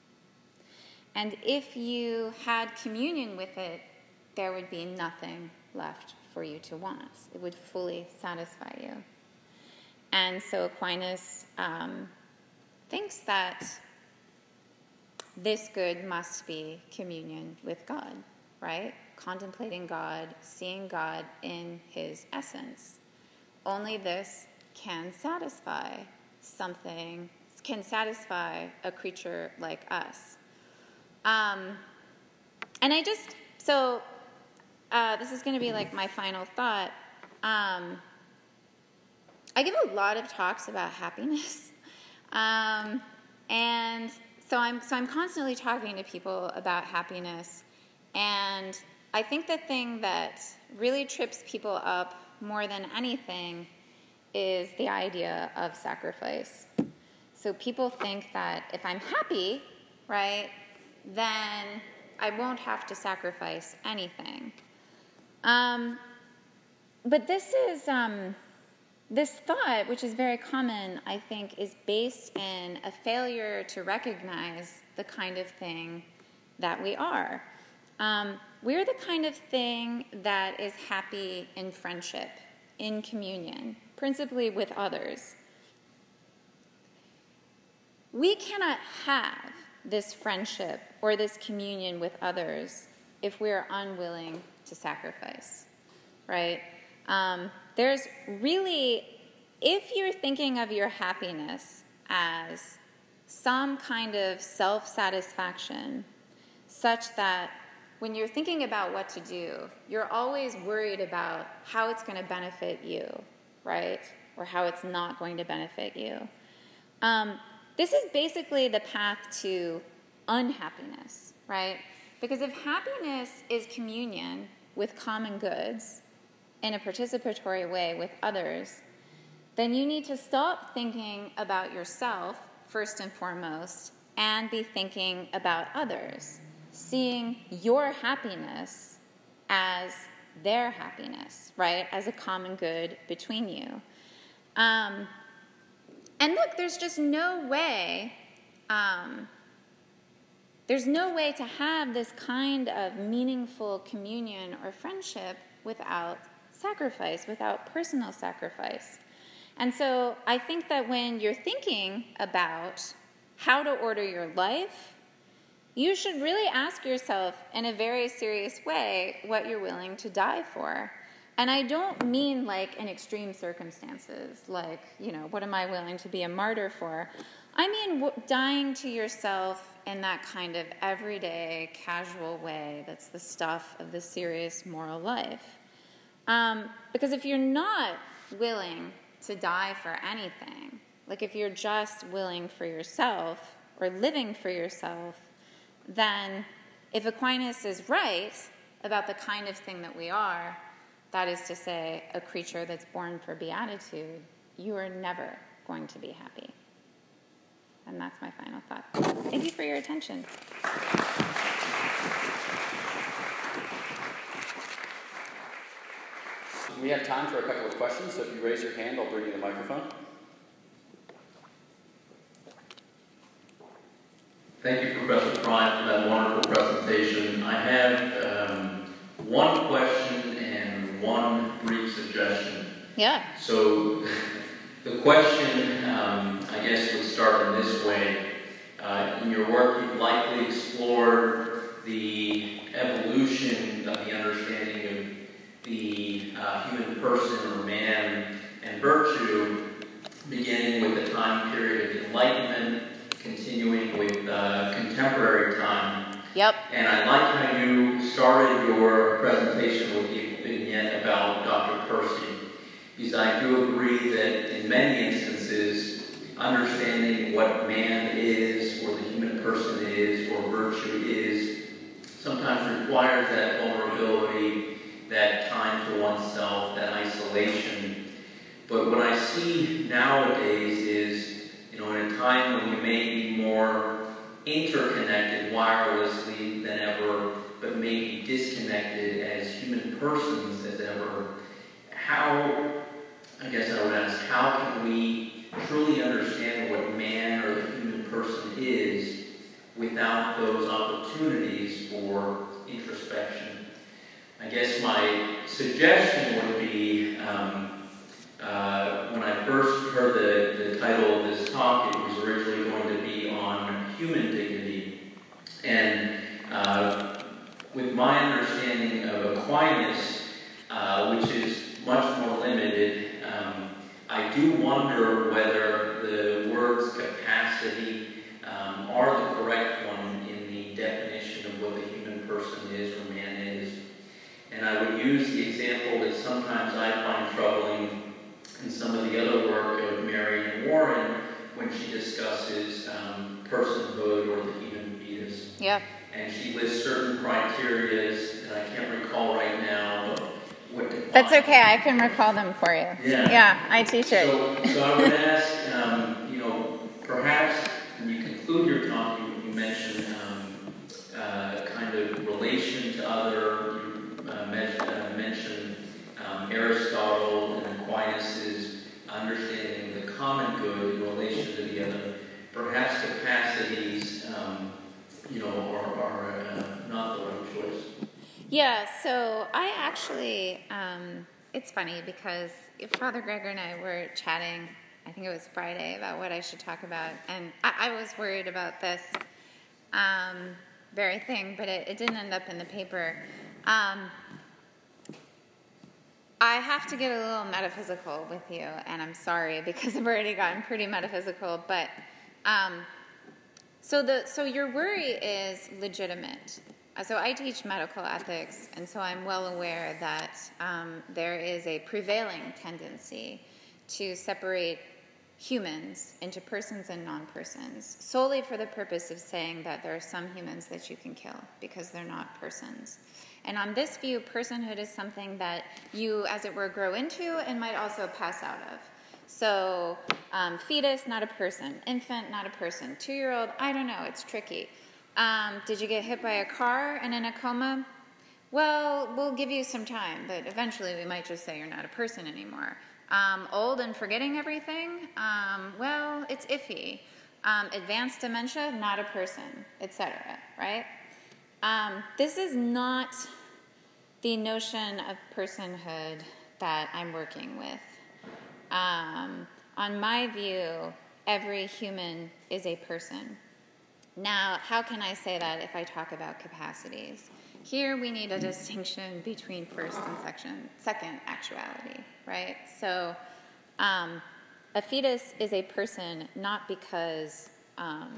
And if you had communion with it, there would be nothing left for you to want. It would fully satisfy you. And so Aquinas um, thinks that this good must be communion with God, right? Contemplating God, seeing God in his essence. Only this can satisfy something, can satisfy a creature like us. Um, and I just, so uh, this is going to be like my final thought. Um, I give a lot of talks about happiness. Um, and so I'm, so I'm constantly talking to people about happiness. And I think the thing that really trips people up more than anything is the idea of sacrifice. So people think that if I'm happy, right, then I won't have to sacrifice anything. Um, but this is, um, this thought, which is very common, I think, is based in a failure to recognize the kind of thing that we are. Um, we're the kind of thing that is happy in friendship, in communion, principally with others. We cannot have this friendship or this communion with others if we are unwilling to sacrifice, right? Um, there's really, if you're thinking of your happiness as some kind of self-satisfaction, such that when you're thinking about what to do, you're always worried about how it's going to benefit you, right? Or how it's not going to benefit you. Um, this is basically the path to unhappiness, right? Because if happiness is communion with common goods in a participatory way with others, then you need to stop thinking about yourself first and foremost and be thinking about others, seeing your happiness as their happiness, right? As a common good between you. Um, and look, there's just no way, um, there's no way to have this kind of meaningful communion or friendship without sacrifice, without personal sacrifice. And so I think that when you're thinking about how to order your life, you should really ask yourself in a very serious way what you're willing to die for. And I don't mean like in extreme circumstances, like, you know, what am I willing to be a martyr for? I mean w- dying to yourself in that kind of everyday, casual way that's the stuff of the serious moral life. Um, because if you're not willing to die for anything, like if you're just willing for yourself or living for yourself, then if Aquinas is right about the kind of thing that we are, that is to say, a creature that's born for beatitude, you are never going to be happy. And that's my final thought. Thank you for your attention. We have time for a couple of questions, so if you raise your hand, I'll bring you the microphone. Thank you, Professor Fry, for that wonderful presentation. I have um, one question and one brief suggestion. Yeah. So the question, um, I guess, would start in this way. Uh, in your work, you've likely explored the evolution of the understanding of the uh, human person or man and virtue, beginning with the time period of the Enlightenment, continuing with uh, contemporary time. Yep. And I like how you started your presentation with the vignette about Doctor Percy, because I do agree that in many instances, understanding what man is, or the human person is, or virtue is, sometimes requires that vulnerability, that time to oneself, that isolation. But what I see nowadays is, you know, in a time when we may be more interconnected wirelessly than ever, but maybe disconnected as human persons as ever, how, I guess I would ask, how can we truly understand what man or the human person is without those opportunities for introspection? I guess my suggestion would be, um, uh, when I first heard the, the title of this talk, it was originally going to be on human dignity. And uh, with my understanding of Aquinas, uh, which is much more limited, um, I do wonder whether the words capacity um, are the correct one in the definition of what the human person is or man is. And I would use the example that sometimes I find troubling in some of the other work of Marianne Warren when she discusses um, personhood or the human fetus. Yep. And she lists certain criteria, and I can't recall right now what defines. That's okay, I can recall them for you. Yeah. Yeah, I teach it. So, so I would ask, um, you know, perhaps when you conclude your talk, you, you mentioned um, uh, kind of relation to other, you uh, mentioned, uh, mentioned um, Aristotle and Aquinas' understanding of the common good in relation to the other. Perhaps capacities, um, you know, are, are uh, not the right choice. Yeah, so I actually, um, it's funny because Father Gregor and I were chatting, I think it was Friday, about what I should talk about, and I, I was worried about this um, very thing, but it, it didn't end up in the paper. Um, I have to get a little metaphysical with you, and I'm sorry because I've already gotten pretty metaphysical, but um, so the so your worry is legitimate. So I teach medical ethics, and so I'm well aware that um, there is a prevailing tendency to separate humans into persons and non-persons, solely for the purpose of saying that there are some humans that you can kill because they're not persons. And on this view, personhood is something that you, as it were, grow into and might also pass out of. So um, fetus, not a person. Infant, not a person. Two-year-old, I don't know, it's tricky. Um, did you get hit by a car and in a coma? Well, we'll give you some time, but eventually we might just say you're not a person anymore. Um, old and forgetting everything? Um, well, it's iffy. Um, advanced dementia? Not a person, et cetera, right? Um, this is not the notion of personhood that I'm working with. Um, on my view, every human is a person. Now, how can I say that if I talk about capacities? Here we need a distinction between first and section, second actuality, right? So um, a fetus is a person not because um,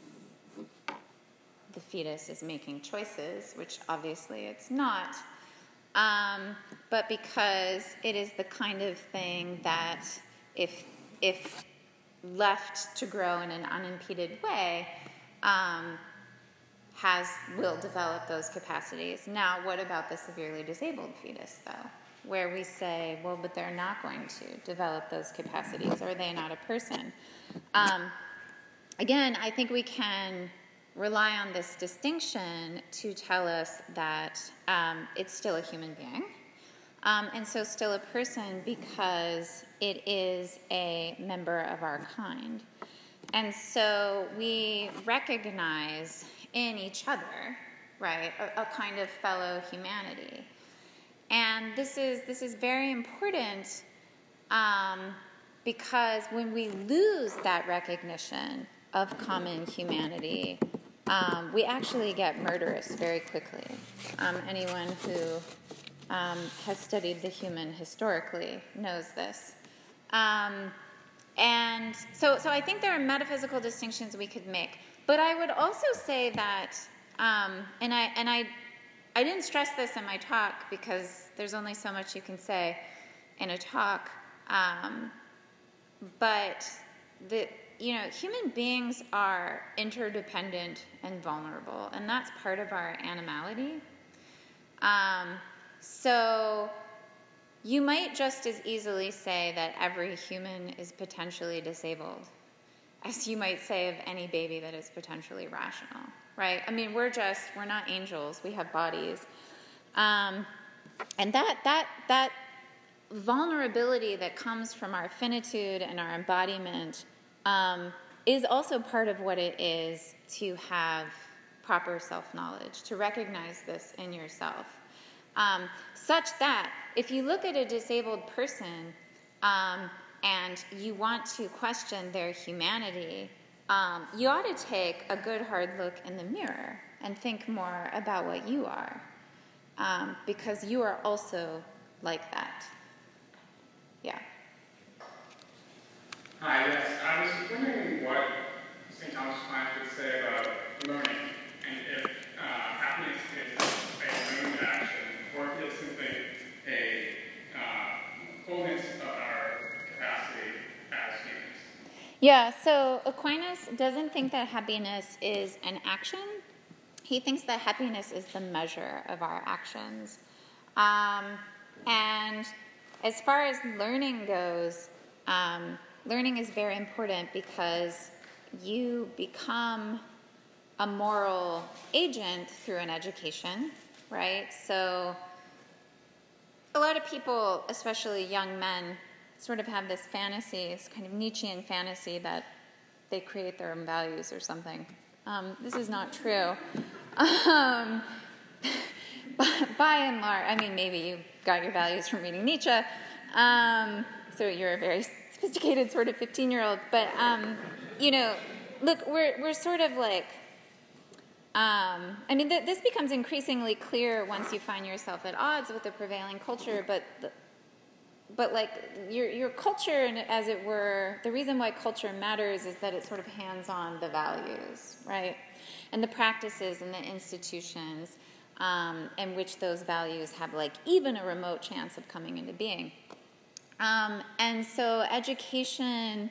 the fetus is making choices, which obviously it's not, um, but because it is the kind of thing that if, if left to grow in an unimpeded way, um, has will develop those capacities. Now, what about the severely disabled fetus, though, where we say, well, but they're not going to develop those capacities. Are they not a person? Um, again, I think we can rely on this distinction to tell us that um, it's still a human being, um, and so still a person because it is a member of our kind. And so we recognize in each other, right, a, a kind of fellow humanity. And this is this is very important um, because when we lose that recognition of common humanity, um, we actually get murderous very quickly. Um, anyone who um, has studied the human historically knows this. Um, and so, so I think there are metaphysical distinctions we could make. But I would also say that, um, and I and I, I didn't stress this in my talk because there's only so much you can say in a talk. Um, but the you know human beings are interdependent and vulnerable, and that's part of our animality. Um, so you might just as easily say that every human is potentially disabled as you might say of any baby that is potentially rational, right? I mean, we're just, we're not angels. We have bodies. Um, and that that that vulnerability that comes from our finitude and our embodiment um, is also part of what it is to have proper self-knowledge, to recognize this in yourself. Um, such that if you look at a disabled person um, and you want to question their humanity, um, you ought to take a good hard look in the mirror and think more about what you are, um, because you are also like that. Yeah. Hi, yes. I was wondering what Saint Thomas Aquinas would say about learning, and if uh, happiness is a learned action, or if it's simply a uh, fullness of our capacity as humans. Yeah, so Aquinas doesn't think that happiness is an action. He thinks that happiness is the measure of our actions. Um, and as far as learning goes, um, learning is very important because you become a moral agent through an education, right? So a lot of people, especially young men, sort of have this fantasy, this kind of Nietzschean fantasy that they create their own values or something. Um, this is not true. Um, by, by and large, I mean, maybe you got your values from reading Nietzsche, um, so you're a very sophisticated sort of fifteen-year-old. But um, you know, look, we're we're sort of like. Um, I mean, th- this becomes increasingly clear once you find yourself at odds with the prevailing culture, but. The, But like your your culture, and as it were, the reason why culture matters is that it sort of hands on the values, right, and the practices and the institutions um, in which those values have like even a remote chance of coming into being. Um, and so education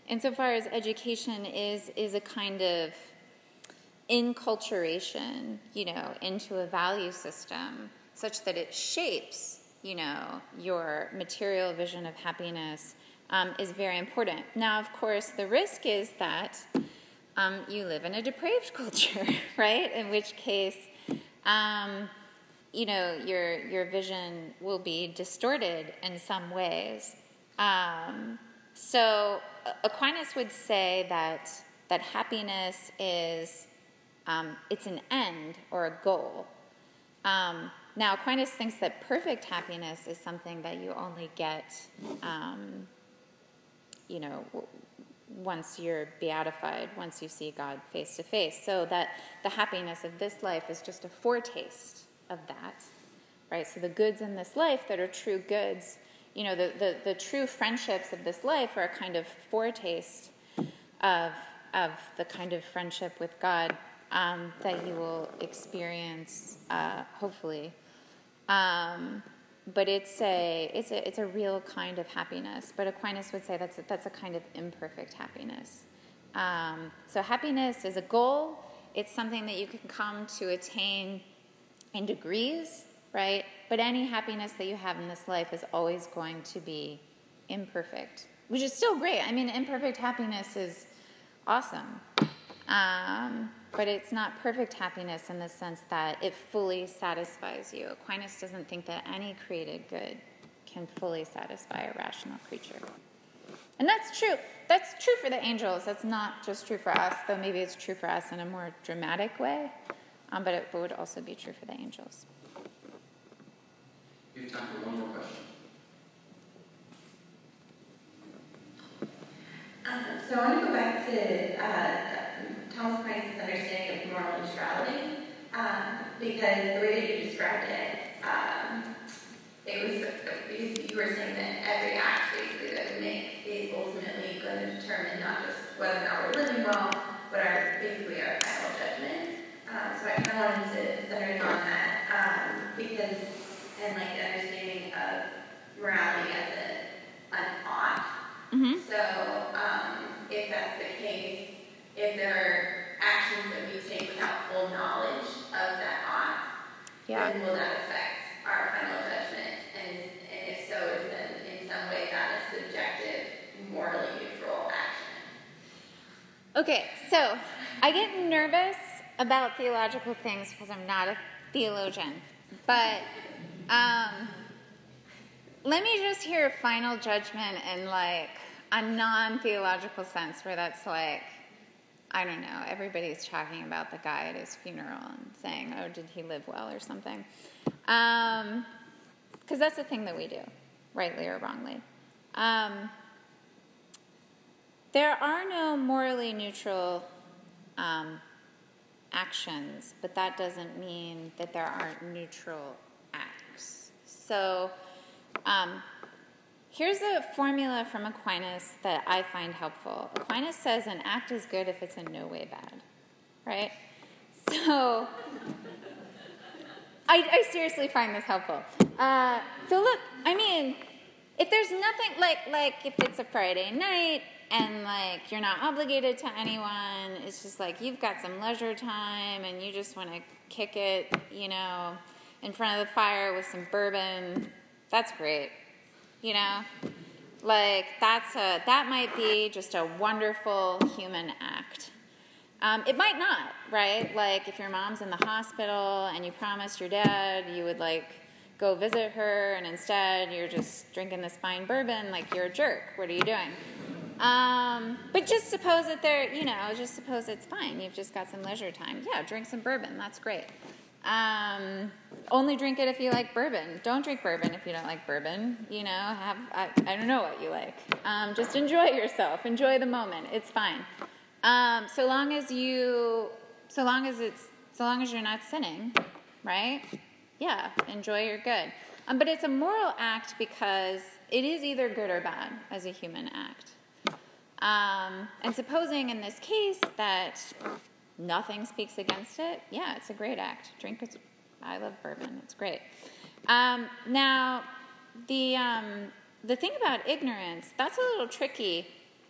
insofar as education is is a kind of inculturation, you know, into a value system such that it shapes, you know, your material vision of happiness, um, is very important. Now, of course, the risk is that um, you live in a depraved culture, right? In which case, um, you know, your your vision will be distorted in some ways. Um, so Aquinas would say that that happiness is um, it's an end or a goal. Um, now, Aquinas thinks that perfect happiness is something that you only get, um, you know, w- once you're beatified, once you see God face to face. So that the happiness of this life is just a foretaste of that, right? So the goods in this life that are true goods, you know, the, the, the true friendships of this life are a kind of foretaste of, of the kind of friendship with God um, that you will experience, uh, hopefully. Um, but it's a, it's, a, it's a real kind of happiness. But Aquinas would say that's a, that's a kind of imperfect happiness. Um, so happiness is a goal. It's something that you can come to attain in degrees, right? But any happiness that you have in this life is always going to be imperfect, which is still great. I mean, imperfect happiness is awesome. Um, but it's not perfect happiness in the sense that it fully satisfies you. Aquinas doesn't think that any created good can fully satisfy a rational creature. And that's true. That's true for the angels. That's not just true for us, though maybe it's true for us in a more dramatic way. Um, but it would also be true for the angels. We have time for one more question. Um, so I want to go back to uh, Thomas Aquinas' understanding of moral neutrality, um, because the way that you described it, um, it was because you were saying that every act basically that we make is ultimately going to determine not just whether or not we're living well, but our basically our final judgment. Um, so I kind of wanted to center in on that, um, because, and like the understanding of morality as a, an ought. Mm-hmm. So um, if that's the case, if there are actions that we take without full knowledge of that ought, Yeah. then will that affect our final judgment? And, and if so, is then in some way that a subjective, morally neutral action? Okay, so I get nervous about theological things because I'm not a theologian. But um, let me just hear final judgment in like a non-theological sense where that's like, I don't know, everybody's talking about the guy at his funeral and saying, oh, did he live well or something? Um, because that's the thing that we do, rightly or wrongly. Um, there are no morally neutral um, actions, but that doesn't mean that there aren't neutral acts. So um, here's a formula from Aquinas that I find helpful. Aquinas says an act is good if it's in no way bad, right? So I, I seriously find this helpful. Uh, so look, I mean, if there's nothing, like, like if it's a Friday night, and, like, you're not obligated to anyone. It's just, like, you've got some leisure time and you just want to kick it, you know, in front of the fire with some bourbon. That's great, you know? Like, that's a, that might be just a wonderful human act. Um, it might not, right? Like, if your mom's in the hospital and you promised your dad you would, like, go visit her and instead you're just drinking this fine bourbon, like, you're a jerk. What are you doing? Um, but just suppose that they're, you know, just suppose it's fine. You've just got some leisure time. Yeah, drink some bourbon. That's great. Um, only drink it if you like bourbon. Don't drink bourbon if you don't like bourbon. You know, have, I, I don't know what you like. Um, just enjoy yourself. Enjoy the moment. It's fine. Um, so long as you, so long as it's, so long as you're not sinning, right? Yeah, enjoy your good. Um, but it's a moral act because it is either good or bad as a human act. Um, and supposing in this case that nothing speaks against it, yeah, it's a great act. Drink it. I love bourbon. It's great. Um, now, the um, the thing about ignorance, that's a little tricky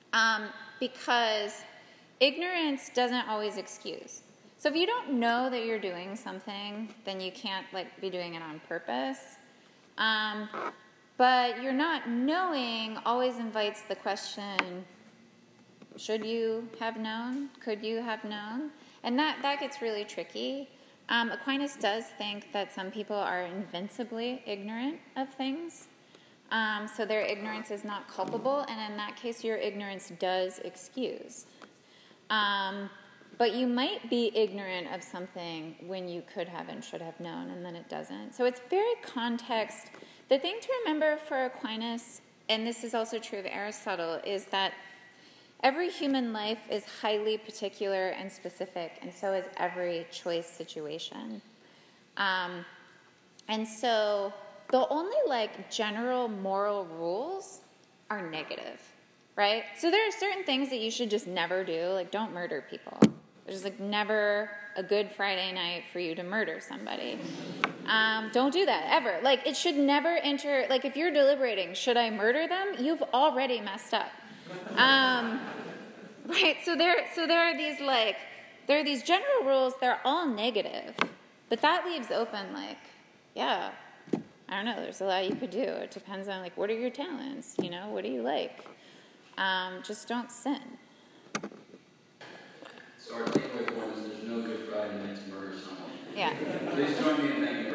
um, because ignorance doesn't always excuse. So if you don't know that you're doing something, then you can't like be doing it on purpose. Um, but you're not knowing always invites the question, should you have known? Could you have known? And that, that gets really tricky. Um, Aquinas does think that some people are invincibly ignorant of things. Um, so their ignorance is not culpable, and in that case, your ignorance does excuse. Um, but you might be ignorant of something when you could have and should have known, and then it doesn't. So it's very context. The thing to remember for Aquinas, and this is also true of Aristotle, is that every human life is highly particular and specific, and so is every choice situation. Um, and so the only like general moral rules are negative, right? So there are certain things that you should just never do, like don't murder people. There's like never a good Friday night for you to murder somebody. Um, don't do that ever. Like it should never enter. Like if you're deliberating, should I murder them? You've already messed up. Um, right, so there, so there are these like, there are these general rules. They're all negative, but that leaves open like, yeah, I don't know. There's a lot you could do. It depends on like, what are your talents? You know, what do you like? Um, just don't sin. So our takeaway point is there's no Good Friday night to murder someone. Yeah. Please join me in thanking